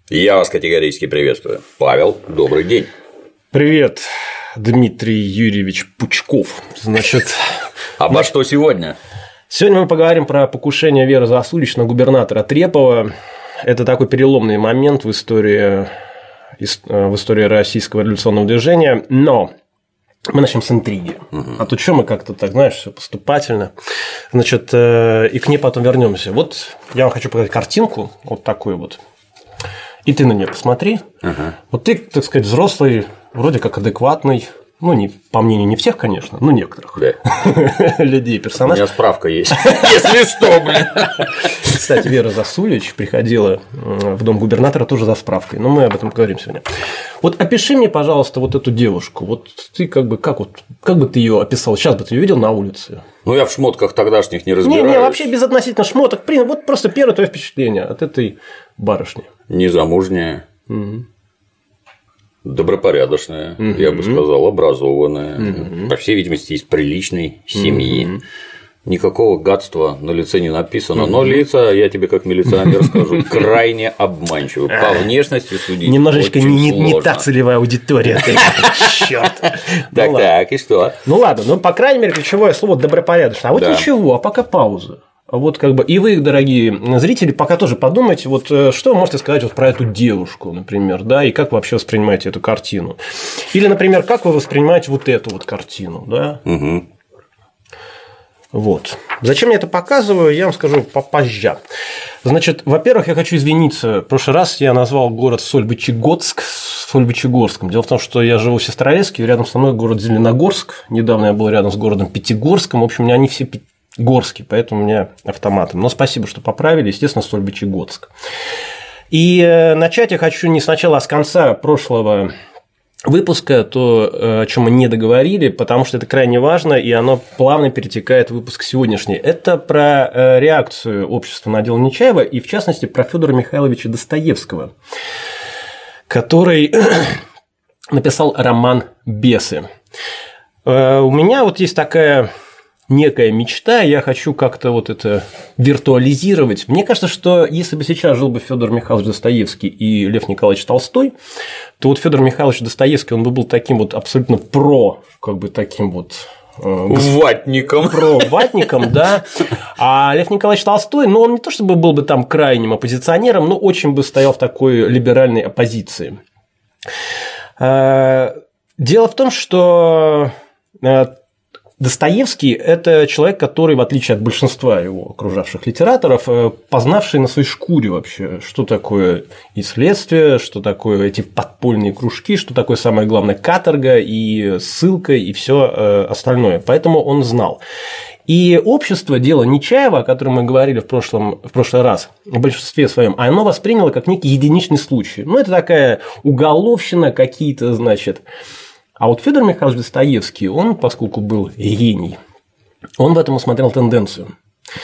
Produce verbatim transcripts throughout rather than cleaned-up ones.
Я вас категорически приветствую. Павел, добрый день. Привет, Дмитрий Юрьевич Пучков. Значит, обо что сегодня? Сегодня мы поговорим про покушение Веры Засулич на губернатора Трепова. Это такой переломный момент в истории, в истории российского революционного движения. Но мы начнем с интриги. Угу. А то что мы как-то так, знаешь, все поступательно. Значит, и к ней потом вернемся. Вот я вам хочу показать картинку, вот такую вот. И ты на нее посмотри. Ага. Вот ты, так сказать, взрослый, вроде как адекватный, ну, не, по мнению не всех, конечно, но некоторых да. людей, персонажей. У меня справка есть, если что, блин. Кстати, Вера Засулич приходила в дом губернатора тоже за справкой, но мы об этом поговорим сегодня. Вот опиши мне, пожалуйста, вот эту девушку. Вот ты как бы, как, вот, как бы ты ее описал? Сейчас бы ты ее видел на улице? Ну, я в шмотках тогдашних не разбираюсь. Не, не, вообще безотносительно шмоток. Вот просто первое твое впечатление от этой барышни. Незамужняя. Угу. Добропорядочная, угу. я бы сказал, образованная, угу. по всей видимости, из приличной семьи. Угу. Никакого гадства на лице не написано, угу. но лица, я тебе как милиционер скажу, крайне обманчивы. По внешности судить немножечко не, не та целевая аудитория. Черт. Так, так, и что? Ну ладно, ну по крайней мере ключевое слово добропорядочно. А вот ничего, а пока пауза. Вот как бы и вы, дорогие зрители, пока тоже подумайте, вот что вы можете сказать вот про эту девушку, например, да, и как вы вообще воспринимаете эту картину. Или, например, как вы воспринимаете вот эту вот картину, да. Угу. Вот. Зачем я это показываю, я вам скажу попозже. Значит, во-первых, я хочу извиниться. В прошлый раз я назвал город Сольвычегодск Сольвычегорском. Дело в том, что я живу в Сестрорецке, рядом со мной город Зеленогорск. Недавно я был рядом с городом Пятигорском. В общем, у меня они все горский, поэтому у меня автоматом. Но спасибо, что поправили, естественно, Сольвычегодск. И начать я хочу не сначала, а с конца прошлого выпуска, то, о чем мы не договорили, потому что это крайне важно, и оно плавно перетекает в выпуск сегодняшний. Это про реакцию общества на дело Нечаева, и в частности про Федора Михайловича Достоевского, который написал роман «Бесы». У меня вот есть такая некая мечта, я хочу как-то вот это виртуализировать. Мне кажется, что если бы сейчас жил бы Федор Михайлович Достоевский и Лев Николаевич Толстой, то вот Федор Михайлович Достоевский, он бы был таким вот абсолютно про, как бы таким вот ватником. Про ватником, да. А Лев Николаевич Толстой, ну, он не то чтобы был бы там крайним оппозиционером, но очень бы стоял в такой либеральной оппозиции. Дело в том, что Достоевский – это человек, который, в отличие от большинства его окружавших литераторов, познавший на своей шкуре вообще, что такое и следствие, что такое эти подпольные кружки, что такое, самое главное, каторга и ссылка и все остальное. Поэтому он знал. И общество, дело Нечаева, о котором мы говорили в, прошлом, в прошлый раз, в большинстве своем, оно восприняло как некий единичный случай. Ну, это такая уголовщина, какие-то, значит. А вот Федор Михайлович Достоевский, он, поскольку был гений, он в этом усмотрел тенденцию.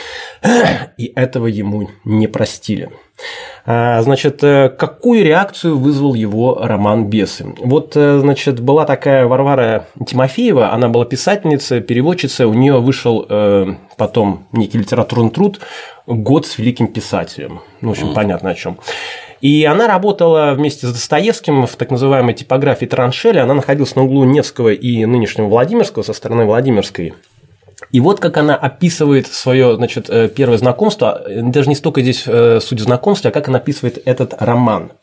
И этого ему не простили. Значит, какую реакцию вызвал его роман «Бесы»? Вот, значит, была такая Варвара Тимофеева, она была писательница, переводчица, у нее вышел потом некий литературный труд «Год с великим писателем». Ну, в общем, mm. понятно о чем. И она работала вместе с Достоевским в так называемой типографии Траншеля. Она находилась на углу Невского и нынешнего Владимирского, со стороны Владимирской. И вот как она описывает свое, значит, первое знакомство, даже не столько здесь суть знакомства, а как она описывает этот роман.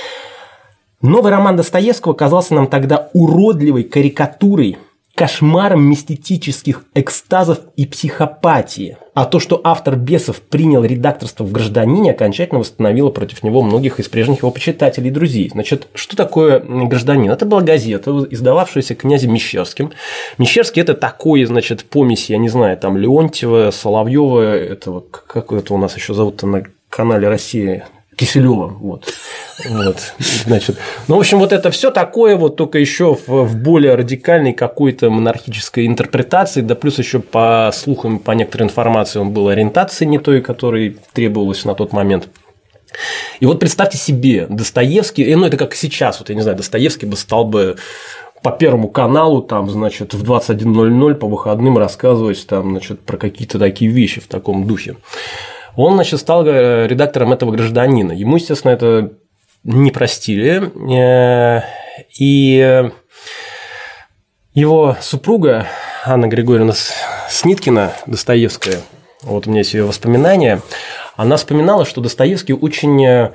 Новый роман Достоевского казался нам тогда уродливой карикатурой, кошмаром мистических экстазов и психопатии. А то, что автор «Бесов» принял редакторство в «Гражданине», окончательно восстановило против него многих из прежних его почитателей и друзей. Значит, что такое «Гражданин»? Это была газета, издававшаяся князем Мещерским. Мещерский – это такой, значит, помесь, я не знаю, там, Леонтьева, Соловьева, этого, как это у нас еще зовут-то на канале «Россия»? Киселёва, вот. Вот, значит, ну, в общем, вот это все такое, вот только еще в, в более радикальной какой-то монархической интерпретации, да плюс еще по слухам, по некоторой информации, он был ориентацией не той, которой требовалось на тот момент. И вот представьте себе, Достоевский, ну, это как сейчас, вот я не знаю, Достоевский бы стал бы по Первому каналу, там, значит, в двадцать один ноль ноль по выходным рассказывать там, значит, про какие-то такие вещи в таком духе. Он, значит, стал редактором этого «Гражданина». Ему, естественно, это не простили. И его супруга Анна Григорьевна Сниткина, Достоевская, вот у меня есть ее воспоминания, она вспоминала, что Достоевский очень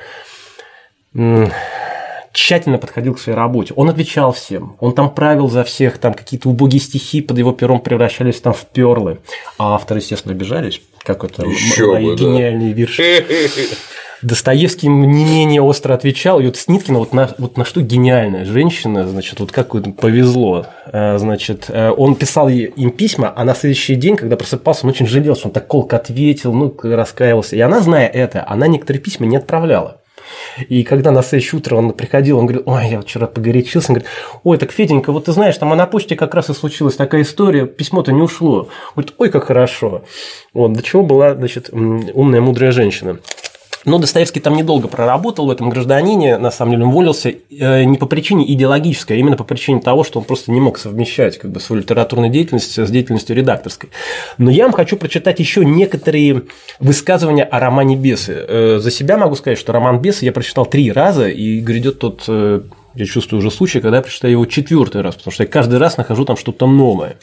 тщательно подходил к своей работе. Он отвечал всем, он там правил за всех, там какие-то убогие стихи под его пером превращались там в перлы, а авторы, естественно, обижались. Как это мои гениальные вирши. Достоевский не менее остро отвечал, и вот Сниткина вот на, вот на что гениальная женщина, значит, вот как вот повезло, значит, он писал им письма, а на следующий день, когда просыпался, он очень жалел, что он так колко ответил, ну, раскаивался, и она, зная это, она некоторые письма не отправляла. И когда на следующее утро он приходил, он говорит: ой, я вчера погорячился. Он говорит: ой, так, Феденька, вот ты знаешь, там на почте как раз и случилась такая история, письмо-то не ушло. Он говорит: ой, как хорошо. Вот, до чего была, значит, умная, мудрая женщина. Но Достоевский там недолго проработал в этом «Гражданине», на самом деле он уволился не по причине идеологической, а именно по причине того, что он просто не мог совмещать как бы свою литературную деятельность с деятельностью редакторской. Но я вам хочу прочитать еще некоторые высказывания о романе «Бесы». За себя могу сказать, что роман «Бесы» я прочитал три раза, и грядет тот, я чувствую, уже случай, когда я прочитаю его четвертый раз, потому что я каждый раз нахожу там что-то новое.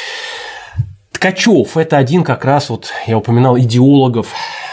Ткачев – это один как раз, вот я упоминал идеологов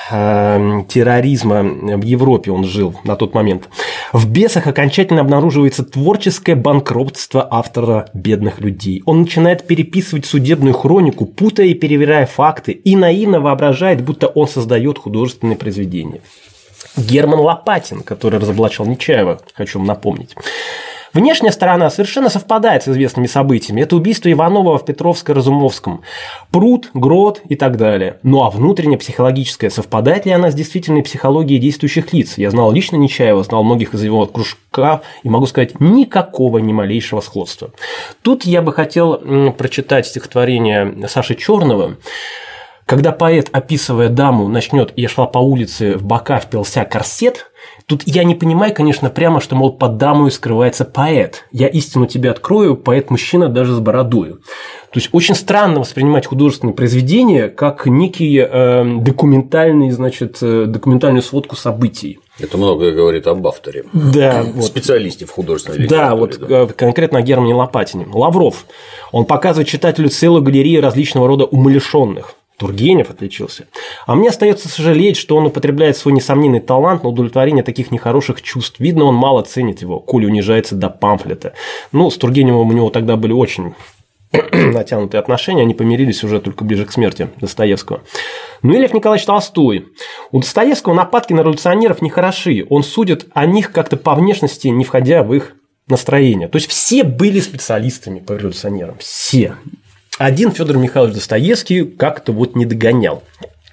терроризма в Европе, он жил на тот момент. В «Бесах» окончательно обнаруживается творческое банкротство автора «Бедных людей». Он начинает переписывать судебную хронику, путая и перевирая факты, и наивно воображает, будто он создает художественное произведение. Герман Лопатин, который разоблачал Нечаева, хочу вам напомнить. Внешняя сторона совершенно совпадает с известными событиями. Это убийство Иванова в Петровско-Разумовском, пруд, грот и так далее. Ну а внутренняя психологическая, совпадает ли она с действительной психологией действующих лиц? Я знал лично Нечаева, знал многих из его кружка, и могу сказать, никакого, ни малейшего сходства. Тут я бы хотел прочитать стихотворение Саши Черного. Когда поэт, описывая даму, начнет: «Я шла по улице, в бока впился корсет», тут я не понимаю, конечно, прямо, что, мол, под дамою скрывается поэт. Я истину тебе открою, поэт-мужчина даже с бородою. То есть очень странно воспринимать художественное произведение как некий э, документальный, значит, документальную сводку событий. Это многое говорит об авторе. Да, специалисте вот. В художественной литературе. Да, вот да. Конкретно о Германе Лопатине. Лавров. Он показывает читателю целую галерею различного рода умалишенных. Тургенев отличился. А мне остается сожалеть, что он употребляет свой несомненный талант на удовлетворение таких нехороших чувств. Видно, он мало ценит его, коли унижается до памфлета. Ну, с Тургеневым у него тогда были очень натянутые отношения, они помирились уже только ближе к смерти Достоевского. Ну и Лев Николаевич Толстой. У Достоевского нападки на революционеров нехороши. Он судит о них как-то по внешности, не входя в их настроение. То есть все были специалистами по революционерам. Все. Один Федор Михайлович Достоевский как-то вот не догонял.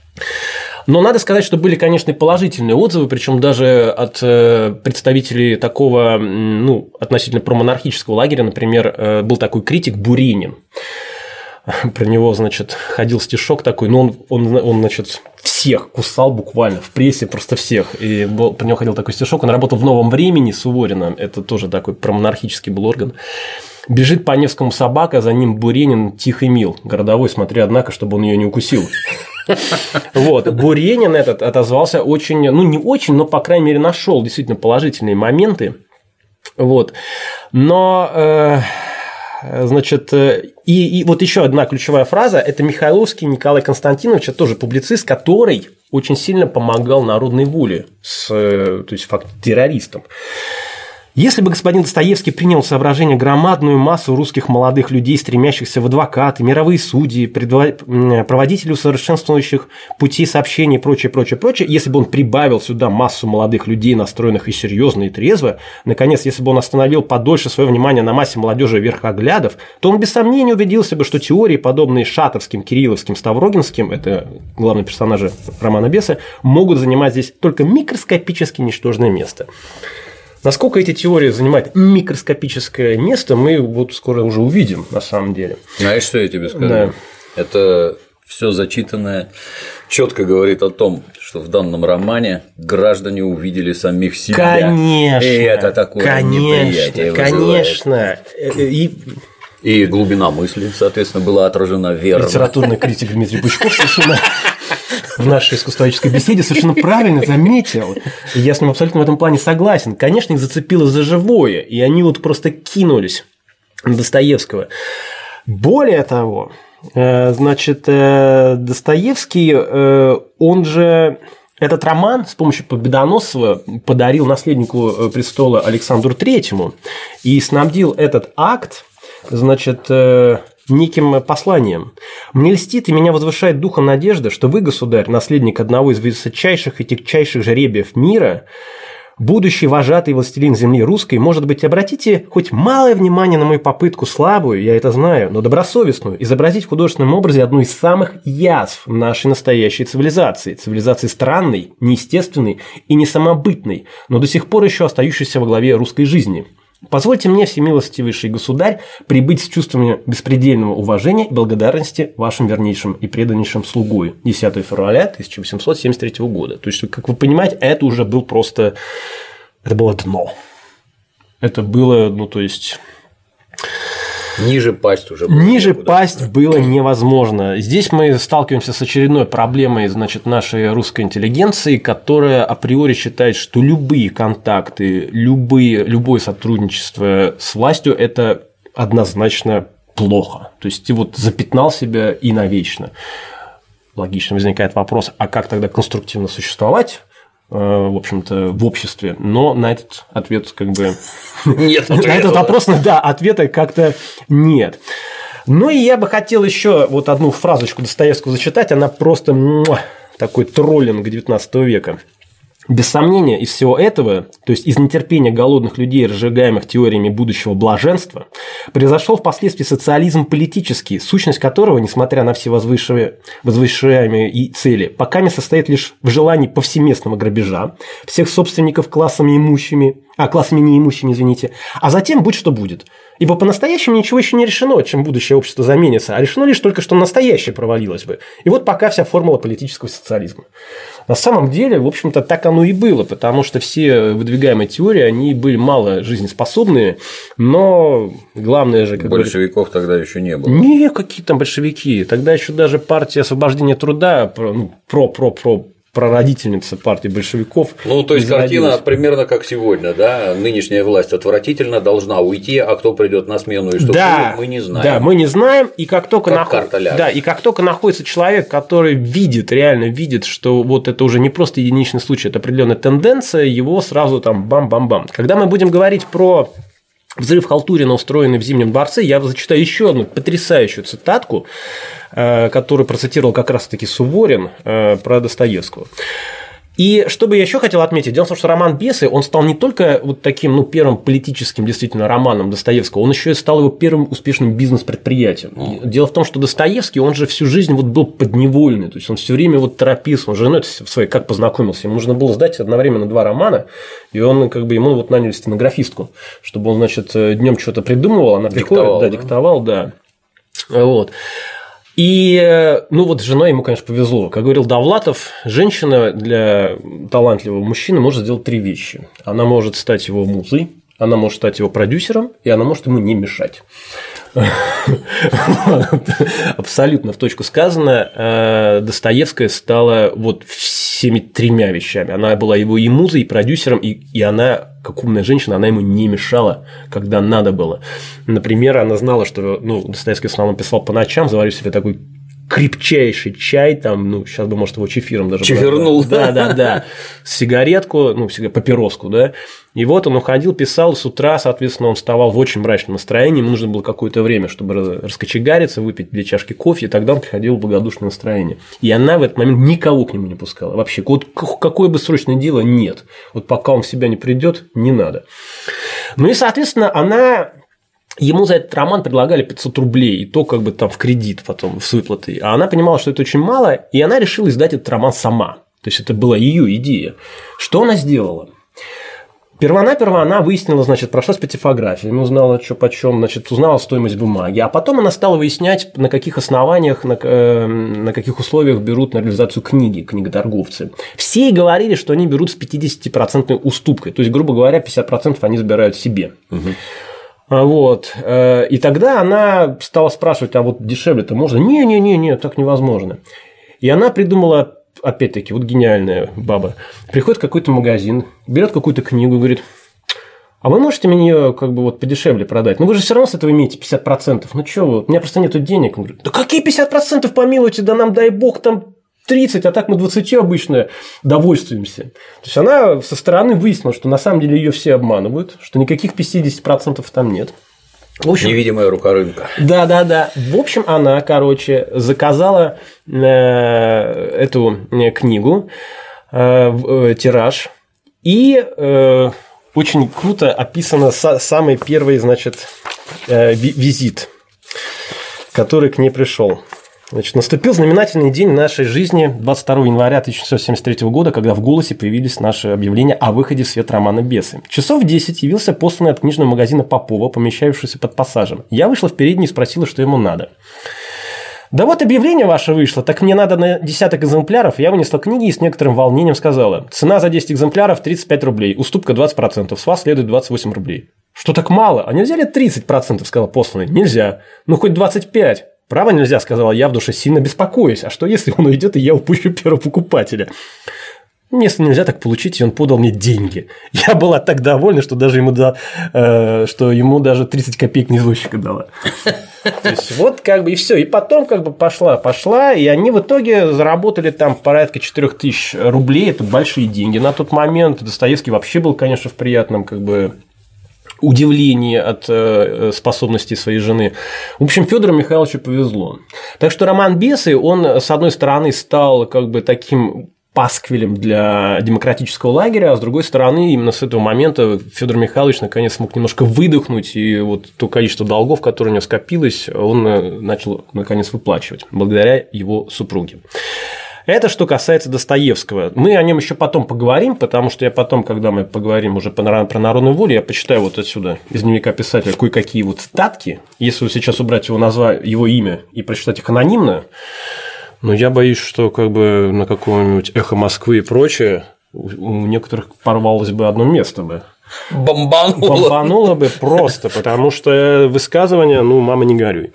Но надо сказать, что были, конечно, и положительные отзывы, причем даже от представителей такого, ну, относительно промонархического лагеря, например, был такой критик Буренин. Про него, значит, ходил стишок такой, но он, он, он, значит, всех кусал буквально в прессе, просто всех. И был, про него ходил такой стишок, он работал в «Новом времени» Суворина, это тоже такой промонархический был орган. Бежит по Невскому собака, за ним Буренин тих и мил. Городовой, смотри, однако, чтобы он ее не укусил. Вот. Буренин этот отозвался очень, ну не очень, но, по крайней мере, нашел действительно положительные моменты. Вот. Но, э, значит, и, и вот еще одна ключевая фраза – это Михайловский Николай Константинович, это тоже публицист, который очень сильно помогал народной воле, с, то есть факт террористам. Если бы господин Достоевский принял в соображение громадную массу русских молодых людей, стремящихся в адвокаты, мировые судьи, проводители усовершенствующих пути сообщений и прочее, прочее, прочее, если бы он прибавил сюда массу молодых людей, настроенных и серьезно, и трезво, наконец, если бы он остановил подольше свое внимание на массе молодежи верхоглядов, то он без сомнения убедился бы, что теории, подобные Шатовским, Кирилловским, Ставрогинским, это главные персонажи романа «Бесы», могут занимать здесь только микроскопически ничтожное место. Насколько эти теории занимают микроскопическое место, мы вот скоро уже увидим, на самом деле. Знаешь, что я тебе скажу? Да. Это все зачитанное четко говорит о том, что в данном романе граждане увидели самих себя. Конечно. И это такое неприятие вызывает. Конечно. И... И глубина мысли, соответственно, была отражена верно. Литературный критик Дмитрий Пучков совершенно в нашей искусствоведческой беседе совершенно правильно заметил. И я с ним абсолютно в этом плане согласен. Конечно, их зацепило за живое, и они вот просто кинулись на Достоевского. Более того, значит, Достоевский, он же этот роман с помощью Победоносцева подарил наследнику престола Александру Третьему и снабдил этот акт, значит, неким посланием. «Мне льстит и меня возвышает духом надежда, что вы, государь, наследник одного из высочайших и тягчайших жребиев мира, будущий вожатый властелин земли русской, может быть, обратите хоть малое внимание на мою попытку слабую, я это знаю, но добросовестную, изобразить в художественном образе одну из самых язв нашей настоящей цивилизации. Цивилизации странной, неестественной и несамобытной, но до сих пор еще остающейся во главе русской жизни. Позвольте мне, всемилостивейший государь, прибыть с чувствами беспредельного уважения и благодарности вашим вернейшим и преданнейшим слугой. десятого февраля тысяча восемьсот семьдесят третьего года. То есть, как вы понимаете, это уже был просто... Это было дно. Это было, ну, то есть... Ниже пасть уже было. Ниже некуда. пасть было невозможно. Здесь мы сталкиваемся с очередной проблемой, значит, нашей русской интеллигенции, которая априори считает, что любые контакты, любые, любое сотрудничество с властью – это однозначно плохо. То есть ты вот запятнал себя и навечно. Логично возникает вопрос, а как тогда конструктивно существовать? В общем-то, в обществе, но на этот ответ как бы... Нет. На этот вопрос, да, ответа как-то нет. Ну, и я бы хотел еще вот одну фразочку Достоевского зачитать, она просто такой троллинг девятнадцатого века. Без сомнения, из всего этого, то есть из нетерпения голодных людей, разжигаемых теориями будущего блаженства, произошел впоследствии социализм политический, сущность которого, несмотря на все возвышаемые и цели, пока не состоит лишь в желании повсеместного грабежа всех собственников классами имущими, а классами неимущими, извините, а затем будь что будет. Ибо по-настоящему ничего еще не решено, чем будущее общество заменится, а решено лишь только, что настоящее провалилось бы. И вот пока вся формула политического социализма. На самом деле, в общем-то, так оно и было, потому что все выдвигаемые теории, они были мало жизнеспособные, но главное же... Как большевиков говорит, тогда еще не было. Не, какие там большевики. Тогда еще даже партия освобождения труда, ну, про-про-про... прародительница партии большевиков. Ну, то есть картина примерно как сегодня, да, нынешняя власть отвратительно должна уйти, а кто придет на смену и что да, будет, мы не знаем. Да, мы не знаем, и как только как наход... карта ляжет. Да, и как только находится человек, который видит, реально видит, что вот это уже не просто единичный случай, это определенная тенденция, его сразу там бам-бам-бам. Когда мы будем говорить про взрыв Халтурина, устроенный в Зимнем дворце, я зачитаю еще одну потрясающую цитатку, которую процитировал как раз-таки Суворин про Достоевского. И что бы я еще хотел отметить, дело в том, что роман «Бесы», он стал не только вот таким, ну, первым политическим действительно романом Достоевского, он еще и стал его первым успешным бизнес-предприятием. Mm. Дело в том, что Достоевский, он же всю жизнь вот был подневольный, то есть он все время вот торопился, он же, ну, это в своей, как познакомился, ему нужно было сдать одновременно два романа, и он как бы ему вот наняли стенографистку, чтобы он, значит, днем что-то придумывал, она диктовал, приходит, да, да, диктовал, да, вот. И, ну, вот с женой ему, конечно, повезло. Как говорил Довлатов, женщина для талантливого мужчины может сделать три вещи. Она может стать его музой, она может стать его продюсером, и она может ему не мешать. Абсолютно в точку сказано. Достоевская стала вот всеми тремя вещами. Она была его и музой, и продюсером, и, и она, как умная женщина, она ему не мешала, когда надо было. Например, она знала, что, ну, Достоевский в основном писал по ночам, заварив себе такой крепчайший чай, там, ну, сейчас бы, может, его чефиром даже... Чефирнул. Да, да, да. Сигаретку, ну, папироску, да. И вот он уходил, писал, с утра, соответственно, он вставал в очень мрачном настроении, ему нужно было какое-то время, чтобы раскочегариться, выпить две чашки кофе, и тогда он приходил в благодушное настроение. И она в этот момент никого к нему не пускала. Вообще, вот какое бы срочное дело, нет. Вот пока он в себя не придет, не надо. Ну и, соответственно, она... Ему за этот роман предлагали пятьсот рублей, и то как бы там в кредит потом, с выплатой. А она понимала, что это очень мало, и она решила издать этот роман сама. То есть, это была ее идея. Что она сделала? Первонаперво она выяснила, значит, прошлась по типографии, узнала, что почем, значит, узнала стоимость бумаги, а потом она стала выяснять, на каких основаниях, на, э, на каких условиях берут на реализацию книги, книготорговцы. Все и говорили, что они берут с пятидесятипроцентной уступкой, то есть, грубо говоря, пятьдесят процентов они забирают себе. Угу. Вот. И тогда она стала спрашивать, а вот дешевле-то можно? Не-не-не, так невозможно. И она придумала опять-таки, вот гениальная баба, приходит в какой-то магазин, берет какую-то книгу и говорит: а вы можете мне ее как бы вот подешевле продать? Ну, вы же все равно с этого имеете пятьдесят процентов. Ну, что вы, у меня просто нету денег. Он говорит: да какие пятьдесят процентов, помилуйте, да нам, дай бог, там тридцать, а так мы двадцать обычно довольствуемся. То есть она со стороны выяснила, что на самом деле ее все обманывают, что никаких пятьдесят процентов там нет. В общем, невидимая рука рынка. Да, да, да. В общем, она, короче, заказала э, эту книгу, э, тираж, и э, очень круто описано самый первый, значит, э, визит, который к ней пришел. Значит, наступил знаменательный день нашей жизни, двадцать второго января тысяча девятьсот семьдесят третьего года, когда в «Голосе» появились наши объявления о выходе в свет романа «Бесы». Часов в десять явился посланный от книжного магазина Попова, помещающийся под пассажем. Я вышла в передний и спросила, что ему надо. Да вот объявление ваше вышло, так мне надо на десяток экземпляров. Я вынесла книги и с некоторым волнением сказала: цена за десять экземпляров тридцать пять рублей, уступка двадцать процентов, с вас следует двадцать восемь рублей. Что так мало? А нельзя ли тридцать процентов, сказал посланный. Нельзя. Ну хоть двадцать пять. Право нельзя, сказала я, в душе сильно беспокоюсь. А что если он уйдет, и я упущу первого покупателя? Если нельзя так получить, и он подал мне деньги. Я была так довольна, что даже ему, да, э, что ему даже тридцать копеек на извозчика дала. То есть вот как бы и все. И потом как бы пошла, пошла, и они в итоге заработали там порядка четырех тысяч рублей. Это большие деньги на тот момент. Достоевский вообще был, конечно, в приятном как бы удивление от э, способностей своей жены. В общем, Федору Михайловичу повезло. Так что роман «Бесы», он, с одной стороны, стал как бы таким пасквилем для демократического лагеря, а с другой стороны, именно с этого момента Федор Михайлович наконец смог немножко выдохнуть, и вот то количество долгов, которое у него скопилось, он начал наконец выплачивать, благодаря его супруге. Это что касается Достоевского. Мы о нем еще потом поговорим, потому что я потом, когда мы поговорим уже про народную волю, я почитаю вот отсюда из дневника писателя кое-какие вот цитатки. Если вот сейчас убрать его, назва... его имя и прочитать их анонимно, но я боюсь, что как бы на каком-нибудь «Эхо Москвы» и прочее у некоторых порвалось бы одно место бы. Бомбануло. Бомбануло бы просто, потому что высказывание, ну, мама, не горюй.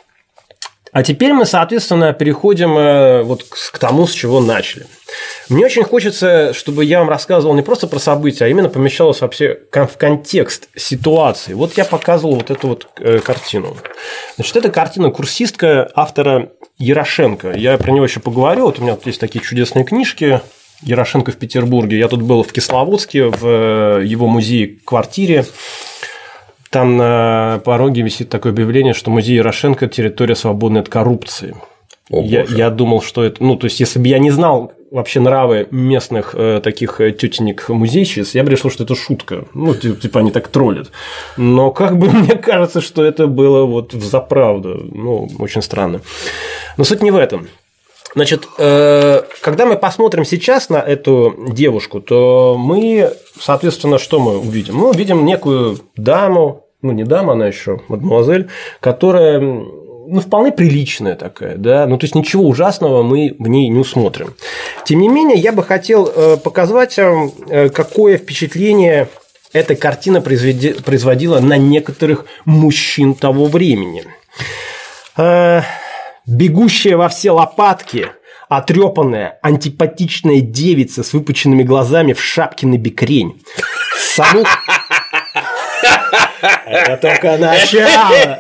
А теперь мы, соответственно, переходим вот к тому, с чего начали. Мне очень хочется, чтобы я вам рассказывал не просто про события, а именно помещалось вообще в контекст ситуации. Вот я показывал вот эту вот картину. Значит, это картина «Курсистка» автора Ярошенко. Я про него еще поговорю. Вот у меня вот есть такие чудесные книжки Ярошенко в Петербурге. Я тут был в Кисловодске, в его музее-квартире. Там на пороге висит такое объявление, что музей Ярошенко – территория, свободная от коррупции. О, я, я думал, что это… Ну, то есть, если бы я не знал вообще нравы местных э, таких тетенек-музейщиц, я бы решил, что это шутка. Ну, типа, они так троллят. Но как бы мне кажется, что это было вот взаправду. Ну, очень странно. Но суть не в этом. Значит, когда мы посмотрим сейчас на эту девушку, то мы, соответственно, что мы увидим? Мы увидим некую даму, ну, не дама, она еще мадемуазель, которая, ну, вполне приличная такая, да, ну, то есть ничего ужасного мы в ней не усмотрим. Тем не менее, я бы хотел показать вам, какое впечатление эта картина производила на некоторых мужчин того времени. Бегущая во все лопатки, отрепанная, антипатичная девица с выпученными глазами в шапке на бекрень. Саму... Это только начало.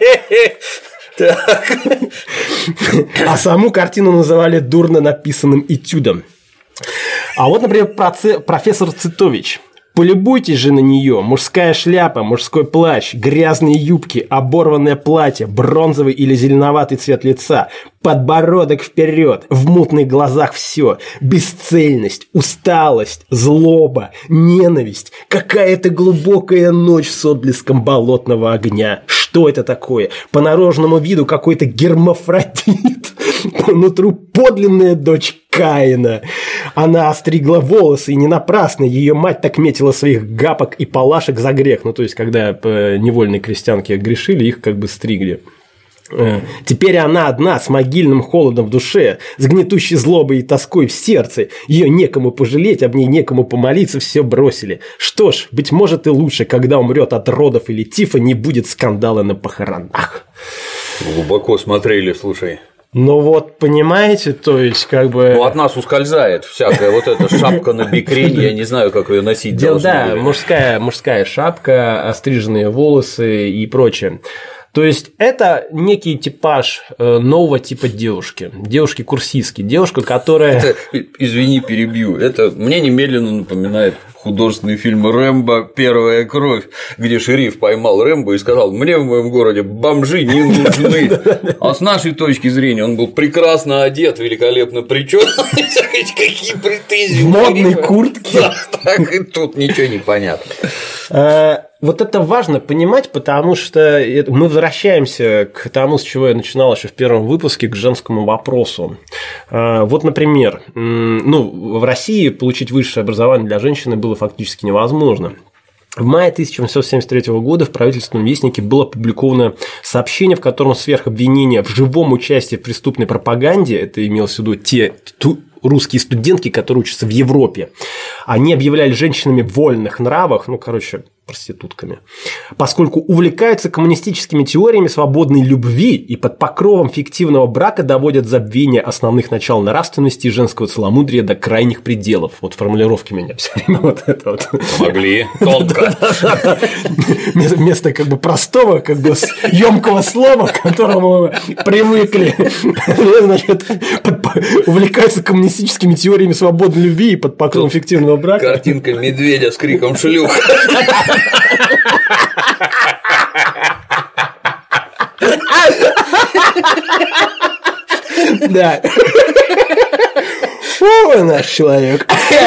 А саму картину называли дурно написанным этюдом. А вот, например, профессор Цитович. Полюбуйтесь же на нее. Мужская шляпа, мужской плащ, грязные юбки, оборванное платье, бронзовый или зеленоватый цвет лица, подбородок вперед, в мутных глазах все, бесцельность, усталость, злоба, ненависть, какая-то глубокая ночь с отблеском болотного огня. Что это такое? По наружному виду какой-то гермафродит, по нутру подлинная дочь Каина. Она остригла волосы, и не напрасно ее мать так метила своих гапок и палашек за грех. Ну, то есть, когда невольные крестьянки грешили, их как бы стригли. Теперь она одна, с могильным холодом в душе, с гнетущей злобой и тоской в сердце. Ее некому пожалеть, об ней некому помолиться, все бросили. Что ж, быть может и лучше, когда умрет от родов или тифа, не будет скандала на похоронах. Глубоко смотрели, слушай. Ну вот, понимаете, то есть, как бы… Ну, от нас ускользает всякая вот эта шапка на бикрень, я не знаю, как ее носить Дело, должны да, были. мужская, мужская шапка, остриженные волосы и прочее. То есть, это некий типаж нового типа девушки, девушки-курсистки, девушка, которая… Это, извини, перебью, это мне немедленно напоминает художественный фильм «Рэмбо. Первая кровь», где шериф поймал Рэмбо и сказал: мне в моем городе бомжи не нужны. А с нашей точки зрения он был прекрасно одет, великолепно причёсан. Какие претензии. В модной куртке. Да, так и тут ничего не понятно. Вот это важно понимать, потому что мы возвращаемся к тому, с чего я начинал еще в первом выпуске, к женскому вопросу. Вот, например, ну, в России получить высшее образование для женщины было фактически невозможно. В мае тысяча восемьсот семьдесят третьего года в правительственном вестнике было опубликовано сообщение, в котором сверх обвинения в живом участии в преступной пропаганде, это имелось в виду те русские студентки, которые учатся в Европе, они объявляли женщинами в вольных нравах, ну, короче, проститутками, поскольку увлекаются коммунистическими теориями свободной любви и под покровом фиктивного брака доводят забвение основных начал нравственности и женского целомудрия до крайних пределов. Вот формулировки меня все время вот это вот. Помогли. Тонко. Вместо как бы простого, как бы ёмкого слова, к которому мы привыкли, значит, увлекаются коммунистическими теориями свободной любви и под покровом фиктивного брака. Картинка медведя с криком «шлюх». Да. О, наш человек.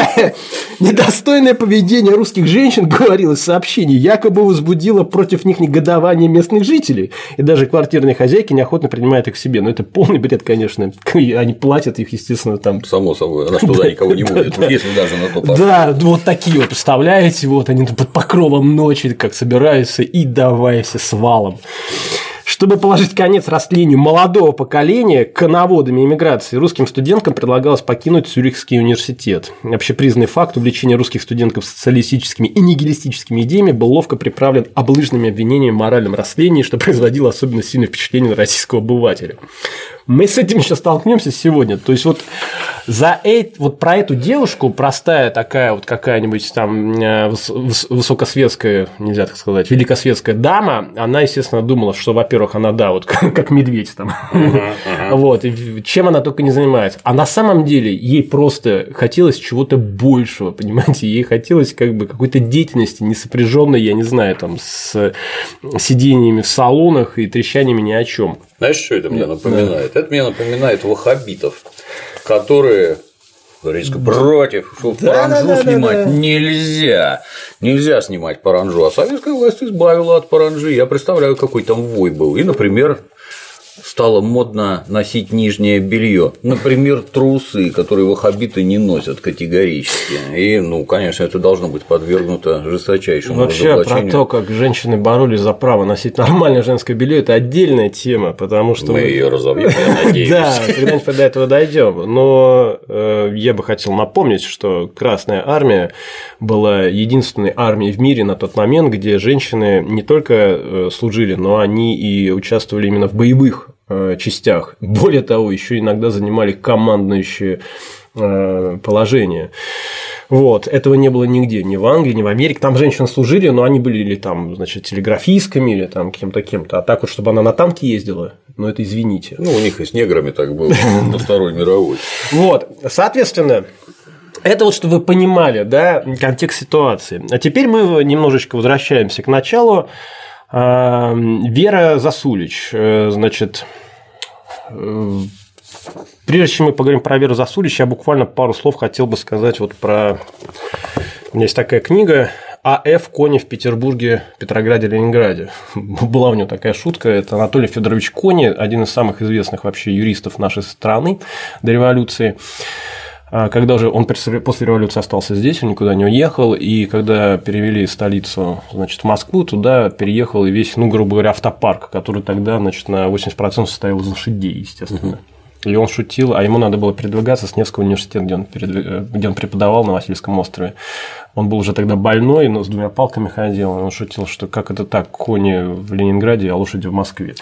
Недостойное поведение русских женщин, говорилось в сообщении, якобы возбудило против них негодование местных жителей. И даже квартирные хозяйки неохотно принимают их к себе. Но это полный бред, конечно. Они платят их, естественно, там. Само собой, она что туда никого не будет, если даже на то пошло. Да, вот такие вот, представляете, вот они под покровом ночи как собираются и давай все с валом. Чтобы положить конец растлению молодого поколения коноводами эмиграции, русским студенткам предлагалось покинуть Цюрихский университет. Общепризнанный факт увлечения русских студентов социалистическими и нигилистическими идеями был ловко приправлен облыжными обвинениями в моральном растлении, что производило особенно сильное впечатление на российского обывателя. Мы с этим еще столкнемся сегодня. То есть, вот, за это, вот про эту девушку, простая такая вот какая-нибудь там высокосветская, нельзя так сказать, великосветская дама, она, естественно, думала, что, во-первых, она, да, вот как медведь там, uh-huh, uh-huh. Вот, и чем она только не занимается. А на самом деле ей просто хотелось чего-то большего, понимаете, ей хотелось как бы какой-то деятельности, не сопряженной, я не знаю, там, с сидениями в салонах и трещаниями ни о чем. Знаешь, что это мне напоминает? Да. Это мне напоминает ваххабитов, которые резко против, что да, паранжу да, да, снимать да, да. нельзя. Нельзя снимать паранжу. А советская власть избавила от паранжи. Я представляю, какой там вой был. И, например, стало модно носить нижнее белье, например, трусы, которые ваххабиты не носят категорически. И, ну, конечно, это должно быть подвергнуто жесточайшему разоблачению. Вообще про то, как женщины боролись за право носить нормальное женское белье, это отдельная тема, потому что мы ее разовьем, я надеюсь. Да, когда-нибудь до этого дойдем. Но я бы хотел напомнить, что Красная Армия была единственной армией в мире на тот момент, где женщины не только служили, но они и участвовали именно в боевых частях. Более того, еще иногда занимали командующие положения. Вот. Этого не было нигде, ни в Англии, ни в Америке. Там женщины служили, но они были или там, значит, телеграфистками, или там кем-то, кем-то. А так вот, чтобы она на танке ездила, ну, это извините. Ну, у них и с неграми так было на Второй мировой. Вот. Соответственно, это вот, чтобы вы понимали, да, контекст ситуации. А теперь мы немножечко возвращаемся к началу. Вера Засулич, значит, прежде чем мы поговорим про Веру Засулич, я буквально пару слов хотел бы сказать вот про… У меня есть такая книга «А Ф. Кони в Петербурге, Петрограде, Ленинграде». Была у него такая шутка. Это Анатолий Федорович Кони, один из самых известных вообще юристов нашей страны до революции. Когда уже он после революции остался здесь, он никуда не уехал, и когда перевели столицу, значит, в Москву, туда переехал и весь, ну, грубо говоря, автопарк, который тогда, значит, на восемьдесят процентов состоял из лошадей, естественно. и он шутил, а ему надо было передвигаться с Невского университета, где он, передв... где он преподавал на Васильевском острове. Он был уже тогда больной, но с двумя палками ходил, и он шутил, что как это так, кони в Ленинграде, а лошади в Москве.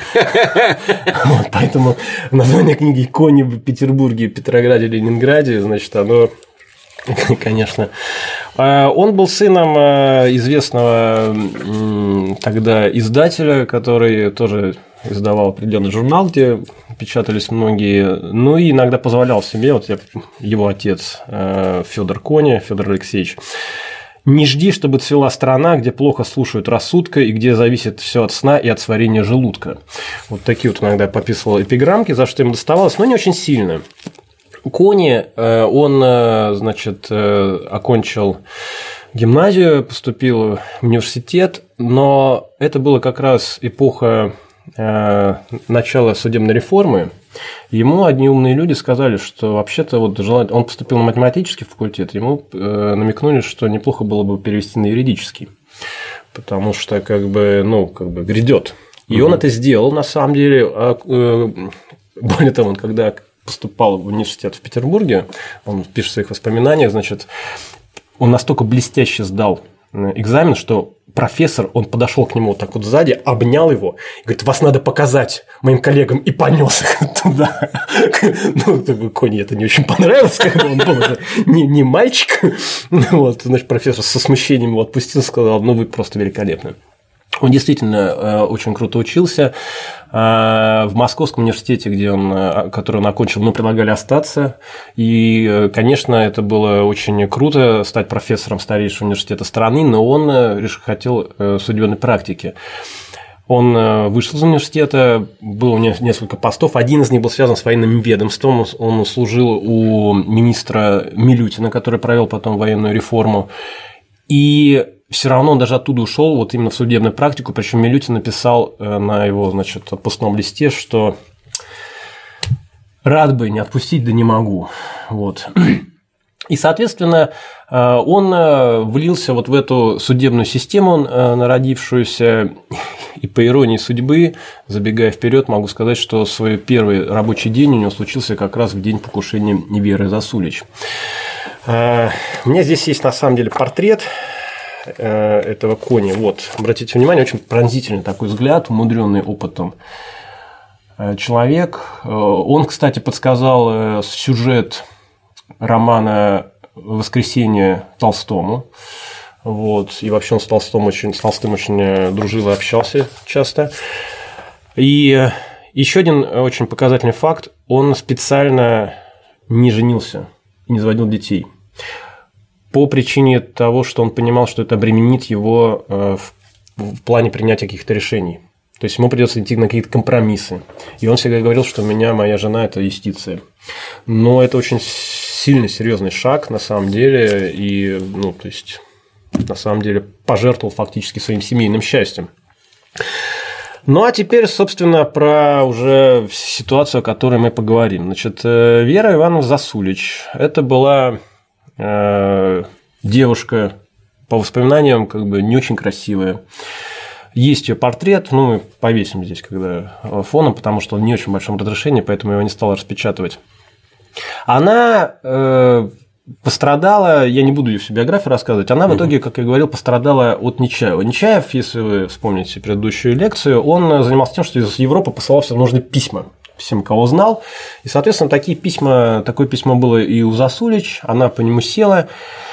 Поэтому название книги «Кони в Петербурге, Петрограде, Ленинграде», значит, оно... Конечно. Он был сыном известного тогда издателя, который тоже издавал определенный журнал, где печатались многие, ну и иногда позволял себе, вот его отец Федор Кони, Федор Алексеевич, не жди, чтобы цвела страна, где плохо слушают рассудка и где зависит все от сна и от сварения желудка. Вот такие вот иногда пописывал эпиграммки, за что ему доставалось, но не очень сильно. Кони, он, значит, окончил гимназию, поступил в университет, но это была как раз эпоха начала судебной реформы. Ему одни умные люди сказали, что вообще-то вот желательно... Он поступил на математический факультет, ему намекнули, что неплохо было бы перевести на юридический, потому что как бы, ну, как бы грядет. И угу. он это сделал, на самом деле. Более того, он когда поступал в университет в Петербурге, он пишет в своих воспоминаниях, значит, он настолько блестяще сдал экзамен, что профессор, он подошел к нему вот так вот сзади, обнял его и говорит: вас надо показать моим коллегам, и понес их туда. Ну, Кони это не очень понравилось, когда он был не, не мальчик. Вот, значит, профессор со смущением его отпустил, сказал: ну, вы просто великолепны. Он действительно очень круто учился. В Московском университете, где он, который он окончил, ему предлагали остаться. И, конечно, это было очень круто стать профессором старейшего университета страны, но он хотел судебной практики. Он вышел из университета, было у него несколько постов. Один из них был связан с военным ведомством. Он служил у министра Милютина, который провел потом военную реформу. И все равно он даже оттуда ушел, вот именно в судебную практику. Причем Милютин написал на его, значит, отпускном листе, что рад бы не отпустить, да не могу. Вот. И, соответственно, он влился вот в эту судебную систему, народившуюся, и по иронии судьбы, забегая вперед, могу сказать, что свой первый рабочий день у него случился как раз в день покушения Веры Засулич. У меня здесь есть на самом деле портрет этого Кони. Вот, обратите внимание, очень пронзительный такой взгляд, умудренный опытом человек. Он, кстати, подсказал сюжет романа «Воскресенье» Толстому. Вот. И вообще он с Толстым очень, с Толстым очень дружил и общался часто. И еще один очень показательный факт: он специально не женился и не заводил детей по причине того, что он понимал, что это обременит его в плане принятия каких-то решений. То есть ему придется идти на какие-то компромиссы. И он всегда говорил, что у меня моя жена – это юстиция. Но это очень сильный, серьезный шаг на самом деле. И, ну, то есть, на самом деле, пожертвовал фактически своим семейным счастьем. Ну, а теперь, собственно, про уже ситуацию, о которой мы поговорим. Значит, Вера Ивановна Засулич – это была э, девушка, по воспоминаниям, как бы не очень красивая. Есть ее портрет, ну, мы повесим здесь когда фоном, потому что он не очень в большом разрешении, поэтому я его не стал распечатывать. Она э, пострадала, я не буду ее всю биографию рассказывать, она в итоге, как я говорил, пострадала от Нечаева. Нечаев, если вы вспомните предыдущую лекцию, он занимался тем, что из Европы посылал всевозможные письма всем, кого знал. И, соответственно, такие письма, такое письмо было и у Засулич, она по нему села,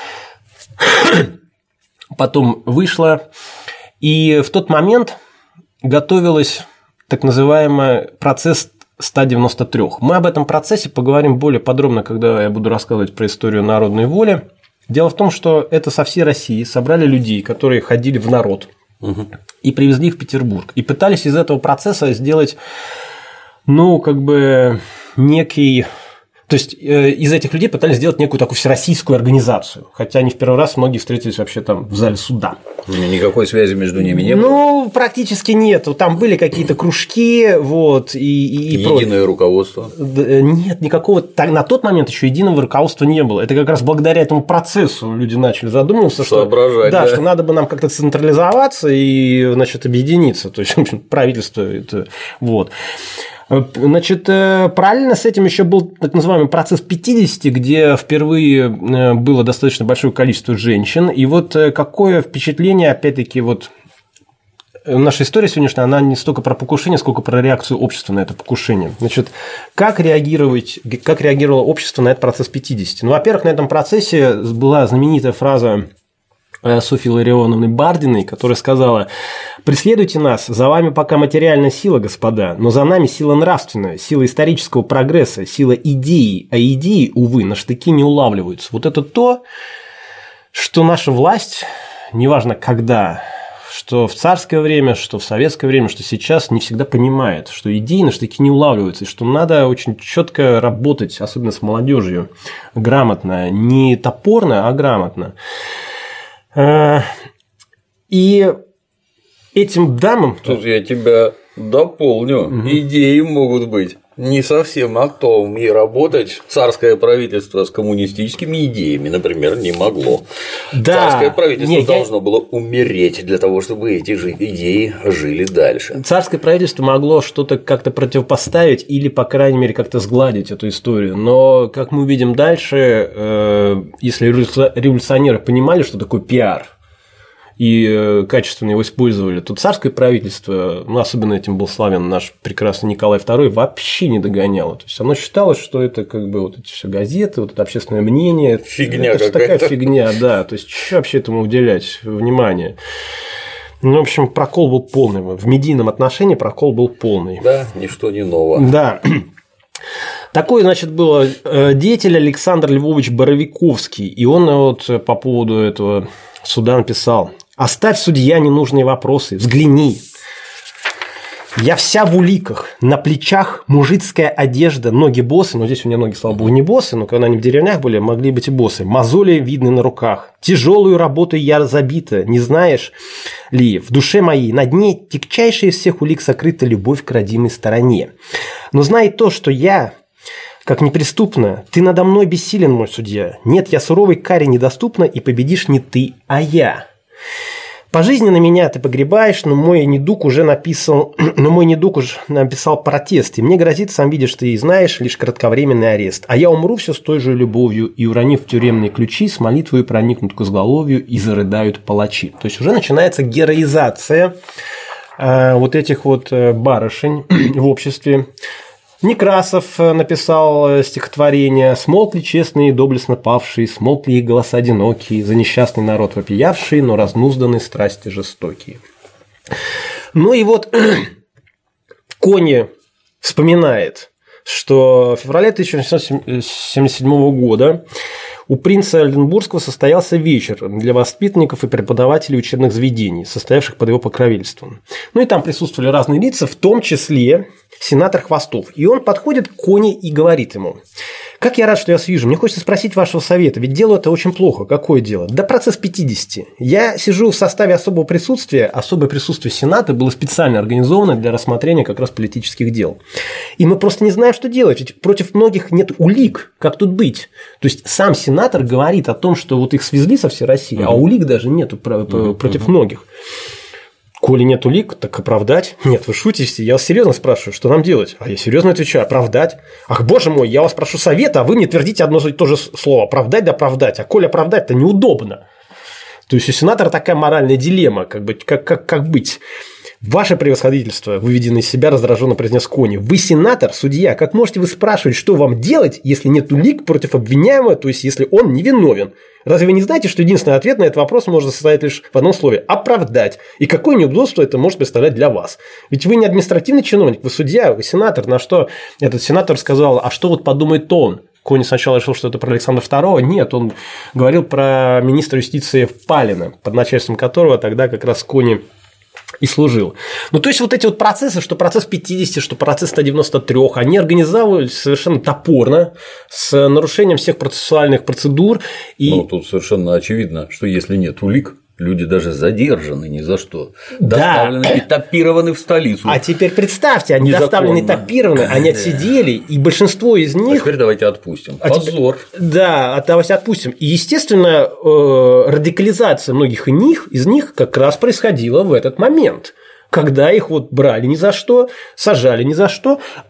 потом вышла. И в тот момент готовилась так называемый процесс ста девяноста трёх. Мы об этом процессе поговорим более подробно, когда я буду рассказывать про историю народной воли. Дело в том, что это со всей России собрали людей, которые ходили в народ, угу. и привезли их в Петербург. И пытались из этого процесса сделать, ну, как бы некий... То есть из этих людей пытались сделать некую такую всероссийскую организацию. Хотя они в первый раз многие встретились вообще там в зале суда. Никакой связи между ними не было? Ну, практически нет. Там были какие-то кружки, вот, и, и, и единое руководство? Нет, никакого. На тот момент еще единого руководства не было. Это как раз благодаря этому процессу люди начали задумываться, что, да, да. что надо бы нам как-то централизоваться и, значит, объединиться. То есть, в общем, правительство это. Вот. Значит, параллельно с этим еще был так называемый процесс пятидесяти, где впервые было достаточно большое количество женщин. И вот какое впечатление, опять-таки, вот наша история сегодняшняя, она не столько про покушение, сколько про реакцию общества на это покушение. Значит, как реагировать, как реагировало общество на этот процесс пятидесяти? Ну, во-первых, на этом процессе была знаменитая фраза Софьи Ларионовны Бардиной, которая сказала: «Преследуйте нас, за вами пока материальная сила, господа, но за нами сила нравственная, сила исторического прогресса, сила идеи, а идеи, увы, на штыки не улавливаются». Вот это то, что наша власть, неважно когда, что в царское время, что в советское время, что сейчас, не всегда понимает, что идеи на штыки не улавливаются, и что надо очень четко работать, особенно с молодежью, грамотно, не топорно, а грамотно. И этим дамам... Тут я тебя дополню. Угу. Идеи могут быть не совсем о том, и работать царское правительство с коммунистическими идеями, например, не могло. Да. Царское правительство Не, должно я... было умереть для того, чтобы эти же идеи жили дальше. Царское правительство могло что-то как-то противопоставить или, по крайней мере, как-то сгладить эту историю. Но, как мы увидим дальше, э, если революционеры понимали, что такое пиар, и качественно его использовали, то царское правительство, ну, особенно этим был славен наш прекрасный Николай второй, вообще не догоняло. То есть оно считалось, что это как бы вот эти все газеты, вот это общественное мнение, фигня это какая-то. такая фигня, да. То есть что вообще этому уделять внимание? Ну, в общем, прокол был полный. В медийном отношении прокол был полный. Да, ничто не ново. Да. Такой, значит, был деятель Александр Львович Боровиковский, и он вот по поводу этого суда написал: «Оставь, судья, ненужные вопросы, взгляни. Я вся в уликах, на плечах мужицкая одежда, ноги босы», но здесь у меня ноги, слава богу, не босы, но когда они в деревнях были, могли быть и босы, мозоли видны на руках, тяжелую работу я забита, не знаешь ли, в душе моей на дне тягчайшая из всех улик сокрыта любовь к родимой стороне. Но знай то, что я, как неприступно, ты надо мной бессилен, мой судья. Нет, я суровой каре недоступна, и победишь не ты, а я. По жизни на меня ты погребаешь, но мой недуг уже написал, но мой недуг уже написал протест, и мне грозит, сам видишь, ты и знаешь, лишь кратковременный арест. А я умру все с той же любовью, и, уронив тюремные ключи, с молитвой проникнут к изголовью, и зарыдают палачи. То есть уже начинается героизация э, вот этих вот барышень в обществе. Некрасов написал стихотворение: «Смолкли честные и доблестно павшие, смолкли их голоса одинокие, за несчастный народ вопиявший, но разнузданы страсти жестокие». Ну и вот Кони вспоминает, что в феврале тысяча восемьсот семьдесят седьмого года у принца Ольденбургского состоялся вечер для воспитанников и преподавателей учебных заведений, состоявших под его покровительством. Ну и там присутствовали разные лица, в том числе сенатор Хвостов. И он подходит к Кони и говорит ему: «Как я рад, что я вас вижу. Мне хочется спросить вашего совета, ведь дело это очень плохо». Какое дело? Да процесс пятидесяти. Я сижу в составе особого присутствия. Особое присутствие Сената было специально организовано для рассмотрения как раз политических дел. И мы просто не знаем, что делать. Ведь против многих нет улик. Как тут быть? То есть сам сенатор говорит о том, что вот их свезли со всей России, uh-huh. а улик даже нету uh-huh. против uh-huh. многих. Коли нет улик, так оправдать? Нет, вы шутите, я вас серьезно спрашиваю, что нам делать? А я серьезно отвечаю: оправдать. Ах, боже мой, я вас прошу совета, а вы мне твердите одно и то же слово: оправдать да оправдать. А коли оправдать-то неудобно. То есть у сенатора такая моральная дилемма, как, бы, как, как, как быть. Ваше превосходительство, выведенное из себя, раздраженно произнес Кони. Вы сенатор, судья, как можете вы спрашивать, что вам делать, если нет улик против обвиняемого, то есть если он невиновен? Разве вы не знаете, что единственный ответ на этот вопрос может состоять лишь в одном слове – оправдать? И какое неудобство это может представлять для вас? Ведь вы не административный чиновник, вы судья, вы сенатор. На что этот сенатор сказал: а что вот подумает он? Кони сначала решил, что это про Александра второго. Нет, он говорил про министра юстиции Палина, под начальством которого тогда как раз Кони и служил. Ну, то есть, вот эти вот процессы, что процесс пятидесяти, что процесс ста девяноста трёх, они организовывались совершенно топорно, с нарушением всех процессуальных процедур. И... Ну, тут совершенно очевидно, что если нет улик, люди даже задержаны ни за что, да. доставлены и топированы в столицу. А теперь представьте, они доставлены и топированы, они отсидели, и большинство из них… А теперь давайте отпустим. А Позор. Теперь... Да, давайте отпустим. И, естественно, радикализация многих из них, из них как раз происходила в этот момент, когда их вот брали ни за что, сажали ни за что.